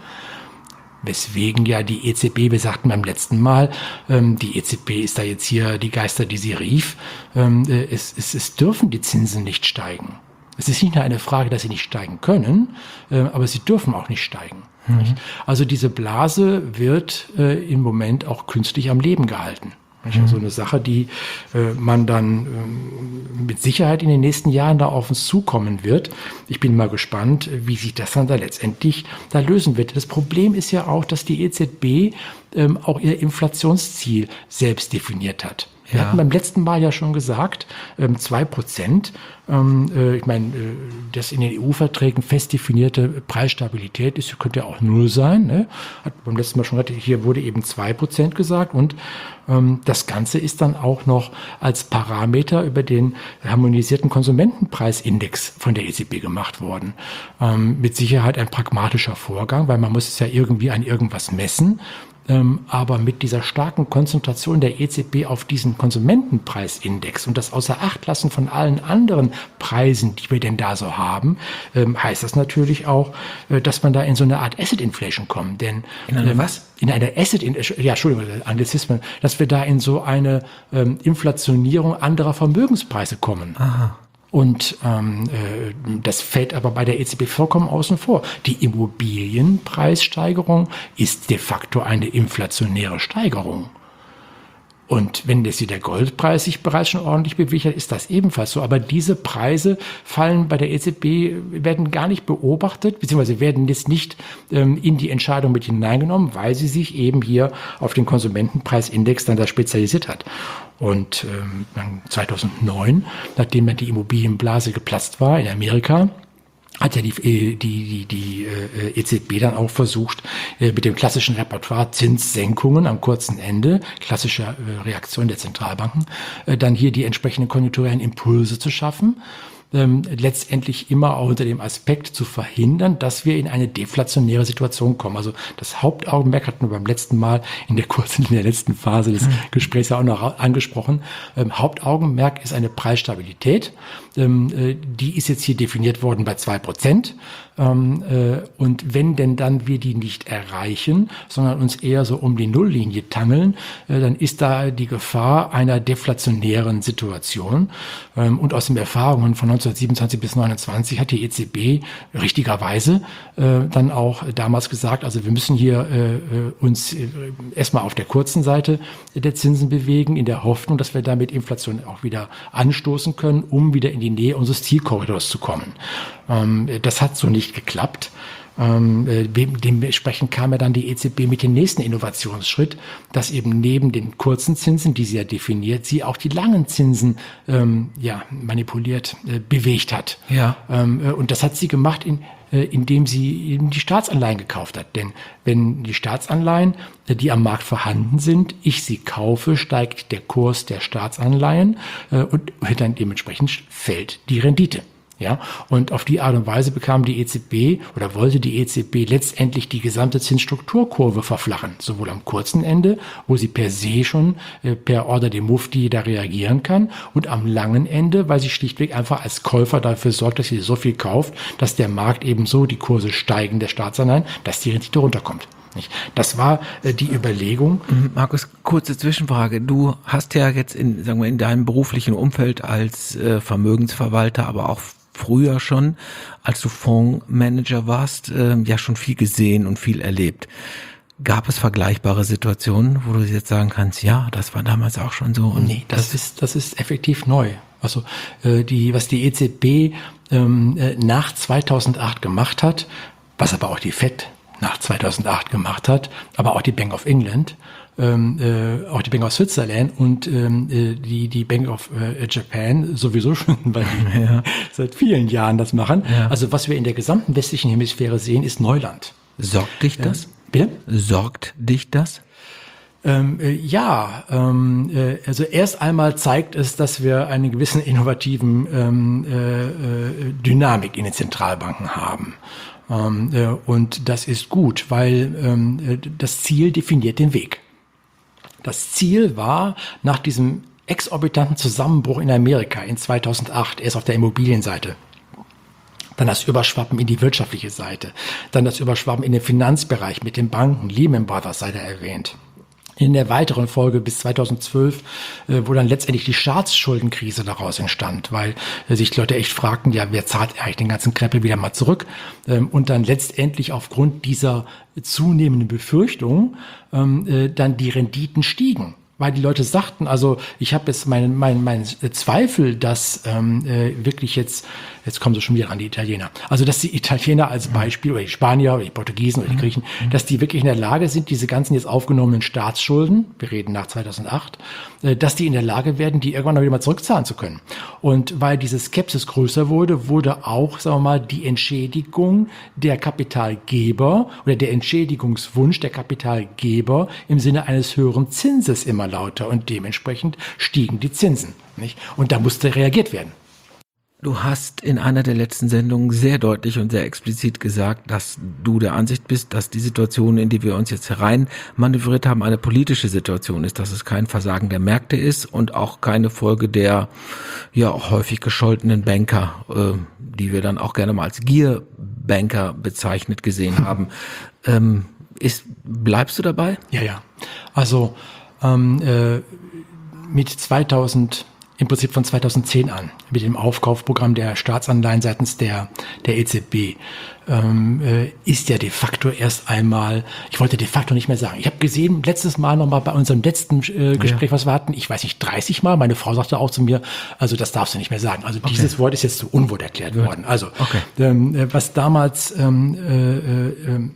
Weswegen ja die E Z B, wir sagten beim letzten Mal, ähm, die E Z B ist da jetzt hier die Geister, die sie rief, ähm, äh, es, es, es dürfen die Zinsen nicht steigen. Es ist nicht nur eine Frage, dass sie nicht steigen können, äh, aber sie dürfen auch nicht steigen. Mhm. Also diese Blase wird äh, im Moment auch künstlich am Leben gehalten. Mhm. Also eine Sache, die äh, man dann äh, mit Sicherheit in den nächsten Jahren da auf uns zukommen wird. Ich bin mal gespannt, wie sich das dann da letztendlich da lösen wird. Das Problem ist ja auch, dass die E Z B ähm, auch ihr Inflationsziel selbst definiert hat. Wir Ja. hatten beim letzten Mal ja schon gesagt, ähm, zwei Prozent. Ähm, äh, ich meine, äh, das in den E U-Verträgen fest definierte Preisstabilität ist, könnte ja auch null sein. Ne? Hat beim letzten Mal schon gesagt, hier wurde eben zwei Prozent gesagt. Und ähm, das Ganze ist dann auch noch als Parameter über den harmonisierten Konsumentenpreisindex von der E Z B gemacht worden. Ähm, mit Sicherheit ein pragmatischer Vorgang, weil man muss es ja irgendwie an irgendwas messen. Ähm, aber mit dieser starken Konzentration der E Z B auf diesen Konsumentenpreisindex und das außer Acht lassen von allen anderen Preisen, die wir denn da so haben, ähm, heißt das natürlich auch, äh, dass man da in so eine Art Asset Inflation kommt. Denn In eine ähm, was? In eine Asset, in, ja, Entschuldigung, Anglizismen, dass wir da in so eine ähm, Inflationierung anderer Vermögenspreise kommen. Aha. Und ähm, äh, das fällt aber bei der E Z B vollkommen außen vor. Die Immobilienpreissteigerung ist de facto eine inflationäre Steigerung. Und wenn jetzt der Goldpreis sich bereits schon ordentlich bewegt hat, ist das ebenfalls so. Aber diese Preise fallen bei der E Z B, werden gar nicht beobachtet, beziehungsweise werden jetzt nicht ähm, in die Entscheidung mit hineingenommen, weil sie sich eben hier auf den Konsumentenpreisindex dann da spezialisiert hat. Und ähm, zweitausendneun, nachdem dann die Immobilienblase geplatzt war in Amerika, hat ja die, die, die, die äh, E Z B dann auch versucht, äh, mit dem klassischen Repertoire Zinssenkungen am kurzen Ende, klassische äh, Reaktion der Zentralbanken, äh, dann hier die entsprechenden konjunkturellen Impulse zu schaffen. Ähm, letztendlich immer auch unter dem Aspekt zu verhindern, dass wir in eine deflationäre Situation kommen. Also das Hauptaugenmerk hatten wir beim letzten Mal in der kurzen, in der letzten Phase des Gesprächs ja auch noch angesprochen. Ähm, Hauptaugenmerk ist eine Preisstabilität. Ähm, äh, die ist jetzt hier definiert worden bei zwei Prozent. Ähm, äh, und wenn denn dann wir die nicht erreichen, sondern uns eher so um die Nulllinie tangeln, äh, dann ist da die Gefahr einer deflationären Situation. Ähm, und aus den Erfahrungen von neunzehnhundertsiebenundzwanzig bis neunundzwanzig hat die E Z B richtigerweise äh, dann auch damals gesagt, also wir müssen hier äh, uns äh, erstmal auf der kurzen Seite der Zinsen bewegen, in der Hoffnung, dass wir damit Inflation auch wieder anstoßen können, um wieder in die Nähe unseres Zielkorridors zu kommen. Ähm, das hat so nicht geklappt. Ähm, dementsprechend kam ja dann die E Z B mit dem nächsten Innovationsschritt, dass eben neben den kurzen Zinsen, die sie ja definiert, sie auch die langen Zinsen ähm, ja, manipuliert, äh, bewegt hat. Ja. Ähm, äh, und das hat sie gemacht, in, äh, indem sie eben die Staatsanleihen gekauft hat. Denn wenn die Staatsanleihen, äh, die am Markt vorhanden sind, ich sie kaufe, steigt der Kurs der Staatsanleihen äh, und dann dementsprechend fällt die Rendite. Ja, und auf die Art und Weise bekam die E Z B oder wollte die E Z B letztendlich die gesamte Zinsstrukturkurve verflachen, sowohl am kurzen Ende, wo sie per se schon äh, per Order dem Mufti da reagieren kann, und am langen Ende, weil sie schlichtweg einfach als Käufer dafür sorgt, dass sie so viel kauft, dass der Markt eben so die Kurse steigen der Staatsanleihen, dass die Rendite runterkommt. Nicht? Das war äh, die Überlegung. Markus, kurze Zwischenfrage. Du hast ja jetzt in, sagen wir, in deinem beruflichen Umfeld als äh, Vermögensverwalter, aber auch früher schon, als du Fondsmanager warst, äh, ja schon viel gesehen und viel erlebt. Gab es vergleichbare Situationen, wo du jetzt sagen kannst, ja, das war damals auch schon so? Und nee, das, das ist das ist effektiv neu. Also äh, die was die E Z B ähm, äh, nach zweitausendacht gemacht hat, was aber auch die Fed nach zweitausendacht gemacht hat, aber auch die Bank of England, ähm, äh, auch die Bank of Switzerland und ähm, äh, die die Bank of äh, Japan sowieso schon, weil die ja. seit vielen Jahren das machen. Ja. Also was wir in der gesamten westlichen Hemisphäre sehen, ist Neuland. Sorgt dich das? Äh, bitte? Sorgt dich das? Ähm, äh, ja, ähm, äh, also erst einmal zeigt es, dass wir einen gewissen innovativen ähm, äh, äh, Dynamik in den Zentralbanken haben. Ähm, äh, und das ist gut, weil ähm, das Ziel definiert den Weg. Das Ziel war, nach diesem exorbitanten Zusammenbruch in Amerika in zweitausendacht, erst auf der Immobilienseite, dann das Überschwappen in die wirtschaftliche Seite, dann das Überschwappen in den Finanzbereich mit den Banken, Lehman Brothers sei da erwähnt. In der weiteren Folge bis zweitausendzwölf, äh, wo dann letztendlich die Staatsschuldenkrise daraus entstand, weil äh, sich die Leute echt fragten, ja, wer zahlt eigentlich den ganzen Krempel wieder mal zurück? Ähm, und dann letztendlich aufgrund dieser zunehmenden Befürchtungen ähm, äh, dann die Renditen stiegen. weil die Leute sagten, also ich habe jetzt meinen mein, mein Zweifel, dass ähm, äh, wirklich jetzt, jetzt kommen sie schon wieder an die Italiener, also dass die Italiener als Beispiel oder die Spanier oder die Portugiesen oder die Griechen, mhm. dass die wirklich in der Lage sind, diese ganzen jetzt aufgenommenen Staatsschulden, wir reden nach zweitausendacht, äh, dass die in der Lage werden, die irgendwann noch wieder mal zurückzahlen zu können. Und weil diese Skepsis größer wurde, wurde auch, sagen wir mal, die Entschädigung der Kapitalgeber oder der Entschädigungswunsch der Kapitalgeber im Sinne eines höheren Zinses immer lauter und dementsprechend stiegen die Zinsen, nicht? Und da musste reagiert werden. Du hast in einer der letzten Sendungen sehr deutlich und sehr explizit gesagt, dass du der Ansicht bist, dass die Situation, in die wir uns jetzt herein manövriert haben, eine politische Situation ist, dass es kein Versagen der Märkte ist und auch keine Folge der ja auch häufig gescholtenen Banker, äh, die wir dann auch gerne mal als Gierbanker bezeichnet gesehen haben. Ähm, ist, bleibst du dabei? Ja, ja. Also ähm, äh, mit zweitausend, im Prinzip von zweitausendzehn an, mit dem Aufkaufprogramm der Staatsanleihen seitens der der E Z B, ähm, äh, ist ja de facto erst einmal, ich wollte de facto nicht mehr sagen, ich habe gesehen, letztes Mal nochmal bei unserem letzten äh, Gespräch, ja. was wir hatten, ich weiß nicht, dreißig Mal, meine Frau sagte auch zu mir, also das darfst du nicht mehr sagen, also okay. Dieses Wort ist jetzt zu Unwort erklärt ja. worden. Also okay. ähm, was damals ähm, äh, äh,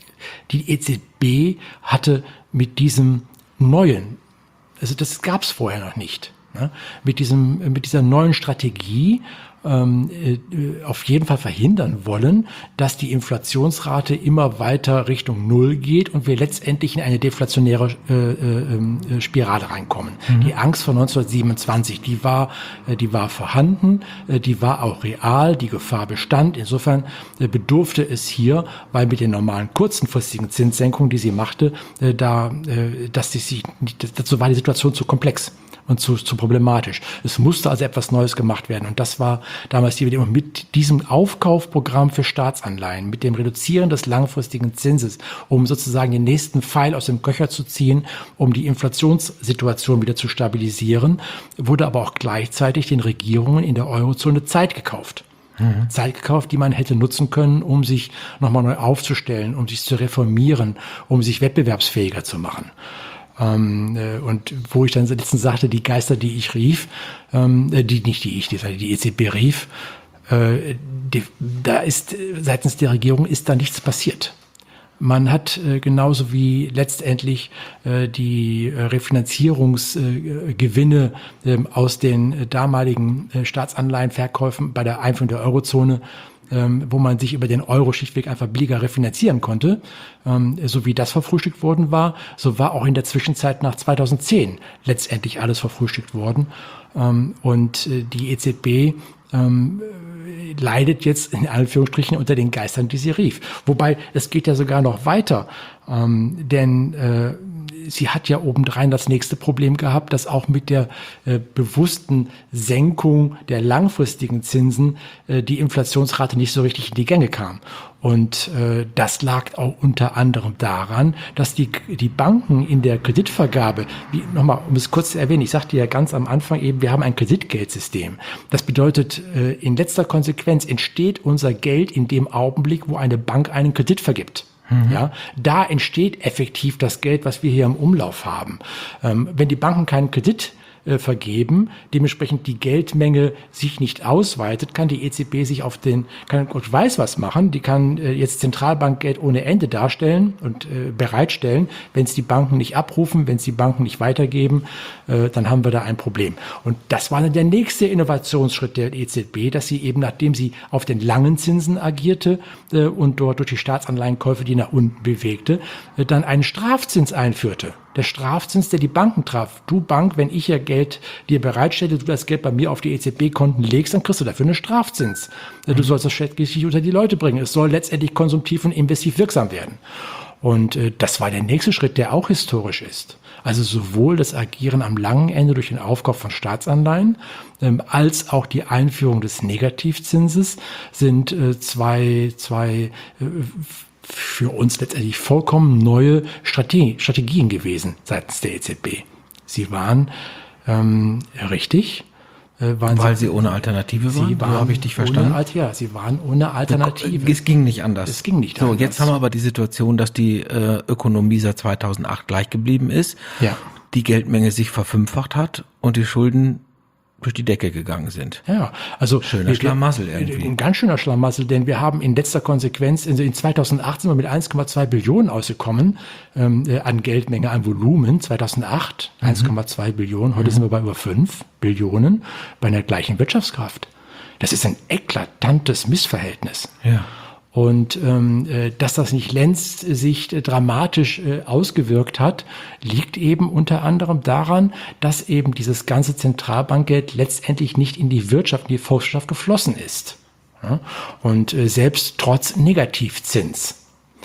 die E Z B hatte mit diesem neuen, also das gab es vorher noch nicht, ne? Mit diesem, mit dieser neuen Strategie ähm, äh, auf jeden Fall verhindern wollen, dass die Inflationsrate immer weiter Richtung Null geht und wir letztendlich in eine deflationäre äh, äh, Spirale reinkommen. Mhm. Die Angst vor neunzehnhundertsiebenundzwanzig, die war, äh, die war vorhanden, äh, die war auch real, die Gefahr bestand. Insofern äh, bedurfte es hier, weil mit den normalen kurzfristigen Zinssenkungen, die sie machte, äh, da, äh, dass sie sich, dazu war die Situation zu komplex und zu, zu problematisch. Es musste also etwas Neues gemacht werden. Und das war damals die Idee, mit diesem Aufkaufprogramm für Staatsanleihen, mit dem Reduzieren des langfristigen Zinses, um sozusagen den nächsten Pfeil aus dem Köcher zu ziehen, um die Inflationssituation wieder zu stabilisieren, wurde aber auch gleichzeitig den Regierungen in der Eurozone Zeit gekauft. Mhm. Zeit gekauft, die man hätte nutzen können, um sich nochmal neu aufzustellen, um sich zu reformieren, um sich wettbewerbsfähiger zu machen. Ähm, äh, und wo ich dann letztens sagte, die Geister, die ich rief, ähm, die nicht die ich, die, die E Z B rief, äh, die, da ist seitens der Regierung ist da nichts passiert. Man hat äh, genauso wie letztendlich äh, die äh, Refinanzierungsgewinne äh, aus den äh, damaligen äh, Staatsanleihenverkäufen bei der Einführung der Eurozone, ähm, wo man sich über den Euro schlichtweg einfach billiger refinanzieren konnte, ähm, so wie das verfrühstückt worden war, so war auch in der Zwischenzeit nach zweitausendzehn letztendlich alles verfrühstückt worden. Ähm, und äh, die E Z B ähm, leidet jetzt in Anführungsstrichen unter den Geistern, die sie rief. Wobei, es geht ja sogar noch weiter, ähm, denn äh, sie hat ja obendrein das nächste Problem gehabt, dass auch mit der äh, bewussten Senkung der langfristigen Zinsen äh, die Inflationsrate nicht so richtig in die Gänge kam. Und äh, das lag auch unter anderem daran, dass die die Banken in der Kreditvergabe, wie nochmal, um es kurz zu erwähnen, ich sagte ja ganz am Anfang eben, wir haben ein Kreditgeldsystem. Das bedeutet, äh, in letzter Konsequenz entsteht unser Geld in dem Augenblick, wo eine Bank einen Kredit vergibt. Mhm. Ja, da entsteht effektiv das Geld, was wir hier im Umlauf haben. Ähm, wenn die Banken keinen Kredit äh, vergeben, dementsprechend die Geldmenge sich nicht ausweitet, kann die E Z B sich auf den, kann Gott weiß was machen, die kann äh, jetzt Zentralbankgeld ohne Ende darstellen und äh, bereitstellen. Wenn es die Banken nicht abrufen, wenn es die Banken nicht weitergeben, äh, dann haben wir da ein Problem. Und das war dann der nächste Innovationsschritt der E Z B, dass sie eben, nachdem sie auf den langen Zinsen agierte äh, und dort durch die Staatsanleihenkäufe die nach unten bewegte, äh, dann einen Strafzins einführte. Der Strafzins, der die Banken traf. Du Bank, wenn ich ja Geld dir bereitstelle, du das Geld bei mir auf die E Z B-Konten legst, dann kriegst du dafür einen Strafzins. Du sollst das schließlich unter die Leute bringen. Es soll letztendlich konsumtiv und investiv wirksam werden. Und äh, das war der nächste Schritt, der auch historisch ist. Also sowohl das Agieren am langen Ende durch den Aufkauf von Staatsanleihen ähm, als auch die Einführung des Negativzinses sind äh, zwei, zwei äh, für uns letztendlich vollkommen neue Strategie, Strategien gewesen seitens der E Z B. Sie waren ähm, richtig. Äh, waren Weil sie, sie ohne Alternative waren? Sie waren so habe ich dich verstanden. Ohne, ja, sie waren ohne Alternative. Es ging nicht anders. Es ging nicht so, anders. Jetzt haben wir aber die Situation, dass die äh, Ökonomie seit zweitausendacht gleich geblieben ist. Ja. die Geldmenge sich verfünffacht hat und die Schulden durch die Decke gegangen sind. Ja, also schöner Schlamassel irgendwie. Ein ganz schöner Schlamassel, denn wir haben in letzter Konsequenz, in zweitausendacht sind wir mit eins Komma zwei Billionen ausgekommen ähm, an Geldmenge, an Volumen. zweitausendacht mhm. eins Komma zwei Billionen, heute mhm. sind wir bei über fünf Billionen bei einer gleichen Wirtschaftskraft. Das ist ein eklatantes Missverhältnis. Ja. Und ähm, dass das nicht längst sich äh, dramatisch äh, ausgewirkt hat, liegt eben unter anderem daran, dass eben dieses ganze Zentralbankgeld letztendlich nicht in die Wirtschaft, in die Volkswirtschaft geflossen ist. Ja? Und äh, selbst trotz Negativzins.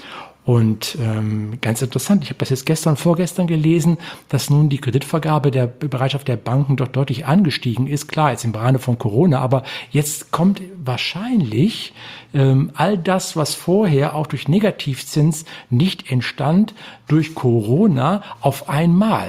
Und ähm, ganz interessant, ich habe das jetzt gestern, vorgestern gelesen, dass nun die Kreditvergabe der Bereitschaft der Banken doch deutlich angestiegen ist. Klar, jetzt im Rahmen von Corona, aber jetzt kommt wahrscheinlich ähm, all das, was vorher auch durch Negativzins nicht entstand, durch Corona auf einmal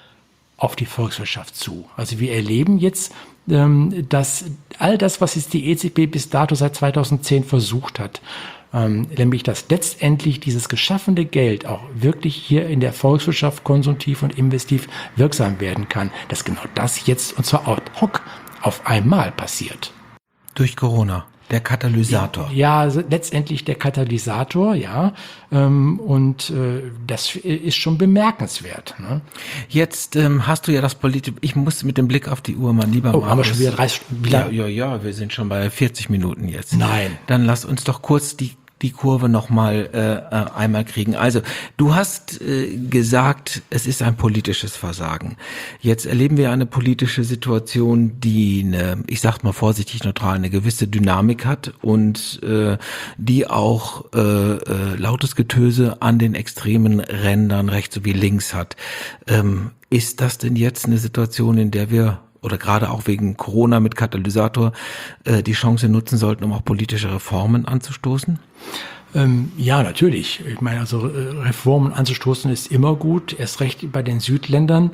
auf die Volkswirtschaft zu. Also wir erleben jetzt, ähm, dass all das, was jetzt die E Z B bis dato seit zweitausendzehn versucht hat, Ähm, nämlich dass letztendlich dieses geschaffene Geld auch wirklich hier in der Volkswirtschaft konsumtiv und investiv wirksam werden kann, dass genau das jetzt und zwar ad hoc auf einmal passiert. Durch Corona, der Katalysator. Ja, also letztendlich der Katalysator, ja, ähm, und äh, das ist schon bemerkenswert. Ne? Jetzt ähm, hast du ja das Politik, ich muss mit dem Blick auf die Uhr mal lieber oh, machen. Haben wir schon wieder dreißig Stunden? Ja, ja, ja, wir sind schon bei vierzig Minuten jetzt. Nein. Dann lass uns doch kurz die die Kurve noch mal äh, einmal kriegen. Also du hast äh, gesagt, es ist ein politisches Versagen. Jetzt erleben wir eine politische Situation, die eine, ich sag mal vorsichtig neutral, eine gewisse Dynamik hat und äh, die auch äh, äh, lautes Getöse an den extremen Rändern rechts sowie links hat. Ähm, ist das denn jetzt eine Situation, in der wir oder gerade auch wegen Corona mit Katalysator äh, die Chance nutzen sollten, um auch politische Reformen anzustoßen? Ähm, ja, natürlich. Ich meine, also äh, Reformen anzustoßen ist immer gut, erst recht bei den Südländern.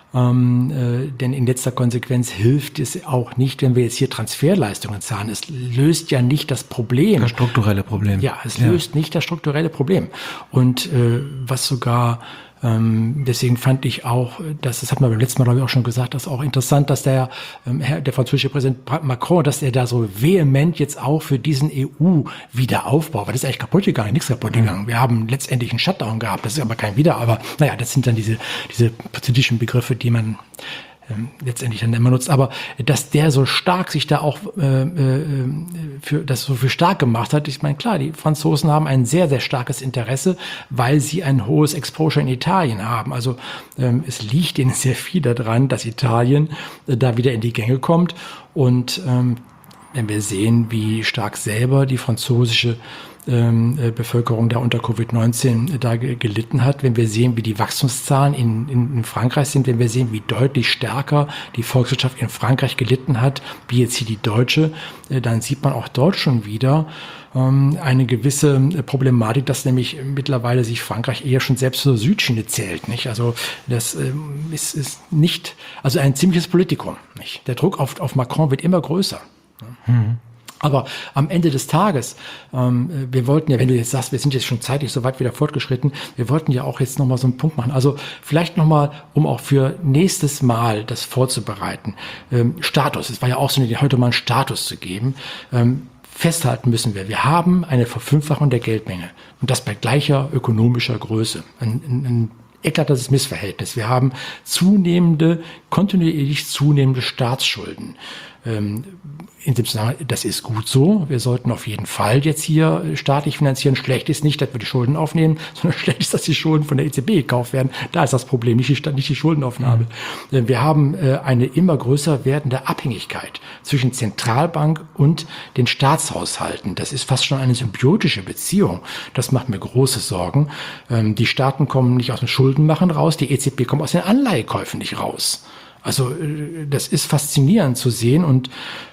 Ähm, äh, denn in letzter Konsequenz hilft es auch nicht, wenn wir jetzt hier Transferleistungen zahlen. Es löst ja nicht das Problem. Das strukturelle Problem. Ja, es löst ja nicht das strukturelle Problem. Und äh, was sogar Ähm, deswegen fand ich auch, dass, das hat man beim letzten Mal, glaube ich, auch schon gesagt, dass auch interessant, dass der, ähm, Herr, der französische Präsident Macron, dass er da so vehement jetzt auch für diesen E U-Wiederaufbau, weil das ist eigentlich kaputt gegangen, nichts kaputt gegangen. Wir haben letztendlich einen Shutdown gehabt, das ist aber kein Wieder, aber naja, das sind dann diese, diese politischen Begriffe, die man letztendlich dann immer nutzt, aber dass der so stark sich da auch äh, äh, für das so für stark gemacht hat, ich meine, klar, die Franzosen haben ein sehr, sehr starkes Interesse, weil sie ein hohes Exposure in Italien haben. Also ähm, es liegt ihnen sehr viel daran, dass Italien äh, da wieder in die Gänge kommt. Und ähm, wenn wir sehen, wie stark selber die französische ähm, Bevölkerung da unter Covid neunzehn da ge- gelitten hat, wenn wir sehen, wie die Wachstumszahlen in, in, in Frankreich sind, wenn wir sehen, wie deutlich stärker die Volkswirtschaft in Frankreich gelitten hat, wie jetzt hier die deutsche, äh, dann sieht man auch dort schon wieder ähm, eine gewisse Problematik, dass nämlich mittlerweile sich Frankreich eher schon selbst zur Südschiene zählt, nicht? Also das ähm, ist, ist nicht, also ein ziemliches Politikum, nicht? Der Druck auf, auf Macron wird immer größer. Mhm. Aber am Ende des Tages, ähm, wir wollten ja, wenn du jetzt sagst, wir sind jetzt schon zeitlich so weit wieder fortgeschritten, wir wollten ja auch jetzt nochmal so einen Punkt machen. Also vielleicht nochmal, um auch für nächstes Mal das vorzubereiten. Ähm, Status, es war ja auch so eine Idee, heute mal einen Status zu geben. Ähm, festhalten müssen wir, wir haben eine Verfünffachung der Geldmenge und das bei gleicher ökonomischer Größe. Ein, ein, ein eklatantes Missverhältnis. Wir haben zunehmende, kontinuierlich zunehmende Staatsschulden. Ähm, in dem Zusammenhang, das ist gut so. Wir sollten auf jeden Fall jetzt hier staatlich finanzieren. Schlecht ist nicht, dass wir die Schulden aufnehmen, sondern schlecht ist, dass die Schulden von der E Z B gekauft werden. Da ist das Problem, nicht die, nicht die Schuldenaufnahme. Mhm. Wir haben äh, eine immer größer werdende Abhängigkeit zwischen Zentralbank und den Staatshaushalten. Das ist fast schon eine symbiotische Beziehung. Das macht mir große Sorgen. Ähm, die Staaten kommen nicht aus dem Schuldenmachen raus, die E Z B kommt aus den Anleihekäufen nicht raus. Also das ist faszinierend zu sehen und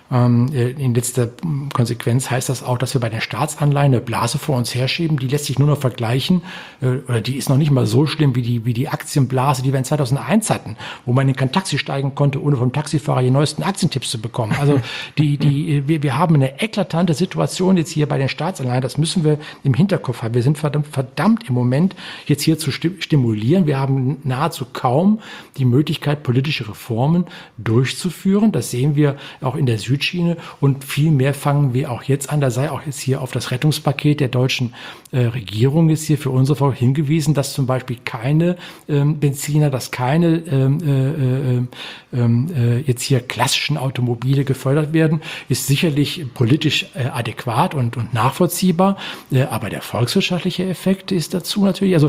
Ähm, in letzter Konsequenz heißt das auch, dass wir bei den Staatsanleihen eine Blase vor uns herschieben, die lässt sich nur noch vergleichen, äh, oder die ist noch nicht mal so schlimm wie die, wie die Aktienblase, die wir in zweitausendeins hatten, wo man in kein Taxi steigen konnte, ohne vom Taxifahrer die neuesten Aktientipps zu bekommen. Also die, die, wir, wir haben eine eklatante Situation jetzt hier bei den Staatsanleihen, das müssen wir im Hinterkopf haben. Wir sind verdammt, verdammt im Moment jetzt hier zu stimulieren. Wir haben nahezu kaum die Möglichkeit, politische Reformen durchzuführen. Das sehen wir auch in der Süd Schiene und viel mehr fangen wir auch jetzt an. Da sei auch jetzt hier auf das Rettungspaket der deutschen äh, Regierung ist hier für unsere Frau hingewiesen, dass zum Beispiel keine ähm, Benziner, dass keine ähm, äh, äh, äh, jetzt hier klassischen Automobile gefördert werden, ist sicherlich politisch äh, adäquat und, und nachvollziehbar. Äh, aber der volkswirtschaftliche Effekt ist dazu natürlich, also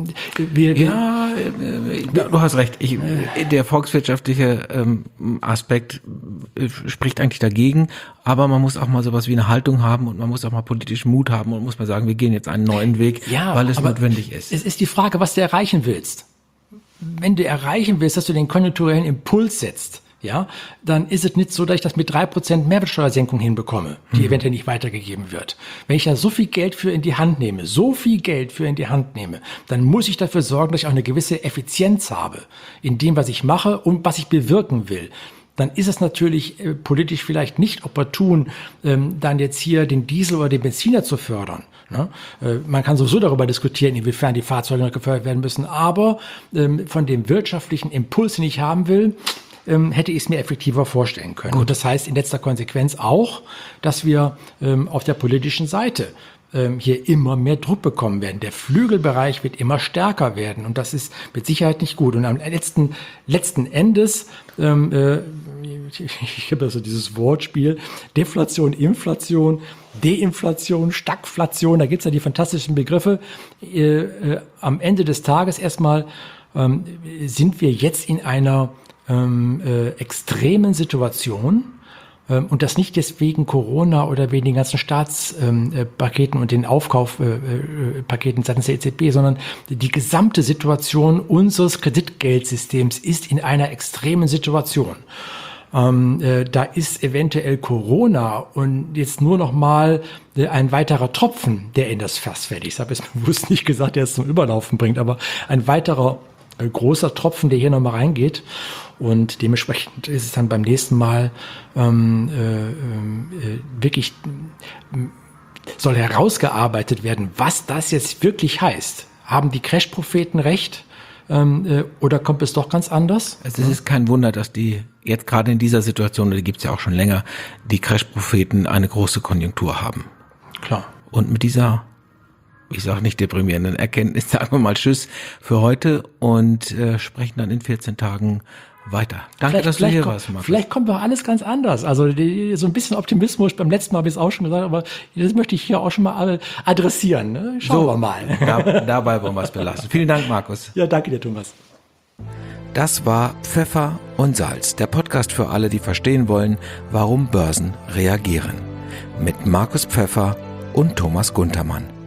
wir, wir ja, äh, du hast recht. Ich, äh, der volkswirtschaftliche ähm, Aspekt äh, spricht eigentlich dagegen, aber man muss auch mal sowas wie eine Haltung haben und man muss auch mal politischen Mut haben und muss mal sagen, wir gehen jetzt einen neuen Weg, ja, weil es notwendig ist. Es ist die Frage, was du erreichen willst. Wenn du erreichen willst, dass du den konjunkturellen Impuls setzt, ja, dann ist es nicht so, dass ich das mit drei Prozent Mehrwertsteuersenkung hinbekomme, die hm. eventuell nicht weitergegeben wird. Wenn ich da so viel Geld für in die Hand nehme, so viel Geld für in die Hand nehme, dann muss ich dafür sorgen, dass ich auch eine gewisse Effizienz habe in dem, was ich mache und was ich bewirken will. Dann ist es natürlich äh, politisch vielleicht nicht opportun, ähm, dann jetzt hier den Diesel oder den Benziner zu fördern. Ne? Äh, man kann sowieso darüber diskutieren, inwiefern die Fahrzeuge noch gefördert werden müssen. Aber ähm, von dem wirtschaftlichen Impuls, den ich haben will, ähm, hätte ich es mir effektiver vorstellen können. Gut. Und das heißt in letzter Konsequenz auch, dass wir ähm, auf der politischen Seite hier immer mehr Druck bekommen werden. Der Flügelbereich wird immer stärker werden und das ist mit Sicherheit nicht gut. Und am letzten, letzten Endes, ähm, äh, ich, ich habe also dieses Wortspiel, Deflation, Inflation, Deinflation, Stagflation, da gibt's ja die fantastischen Begriffe. Äh, äh, am Ende des Tages erstmal ähm, sind wir jetzt in einer ähm, äh, extremen Situation. Und das nicht jetzt wegen Corona oder wegen den ganzen Staatspaketen ähm, und den Aufkaufpaketen äh, seitens der E Z B, sondern die gesamte Situation unseres Kreditgeldsystems ist in einer extremen Situation. Ähm, äh, da ist eventuell Corona und jetzt nur noch mal äh, ein weiterer Tropfen, der in das Fass fällt. Ich habe jetzt bewusst nicht gesagt, der es zum Überlaufen bringt, aber ein weiterer äh, großer Tropfen, der hier noch mal reingeht. Und dementsprechend ist es dann beim nächsten Mal ähm, äh, äh, wirklich, äh, soll herausgearbeitet werden, was das jetzt wirklich heißt. Haben die Crash-Propheten recht ähm, äh, oder kommt es doch ganz anders? Also es ist kein Wunder, dass die jetzt gerade in dieser Situation, die gibt es ja auch schon länger, die Crash-Propheten eine große Konjunktur haben. Klar. Und mit dieser, ich sage nicht deprimierenden Erkenntnis, sagen wir mal Tschüss für heute und äh, sprechen dann in vierzehn Tagen weiter. Danke, dass du hier warst, Markus. Vielleicht kommt doch alles ganz anders. Also die, so ein bisschen Optimismus, beim letzten Mal habe ich es auch schon gesagt, aber das möchte ich hier auch schon mal adressieren. Ne? Schauen so, wir mal. Da, dabei wollen wir es belassen. Vielen Dank, Markus. Ja, danke dir, Thomas. Das war Pfeffer und Salz, der Podcast für alle, die verstehen wollen, warum Börsen reagieren. Mit Markus Pfeffer und Thomas Guntermann.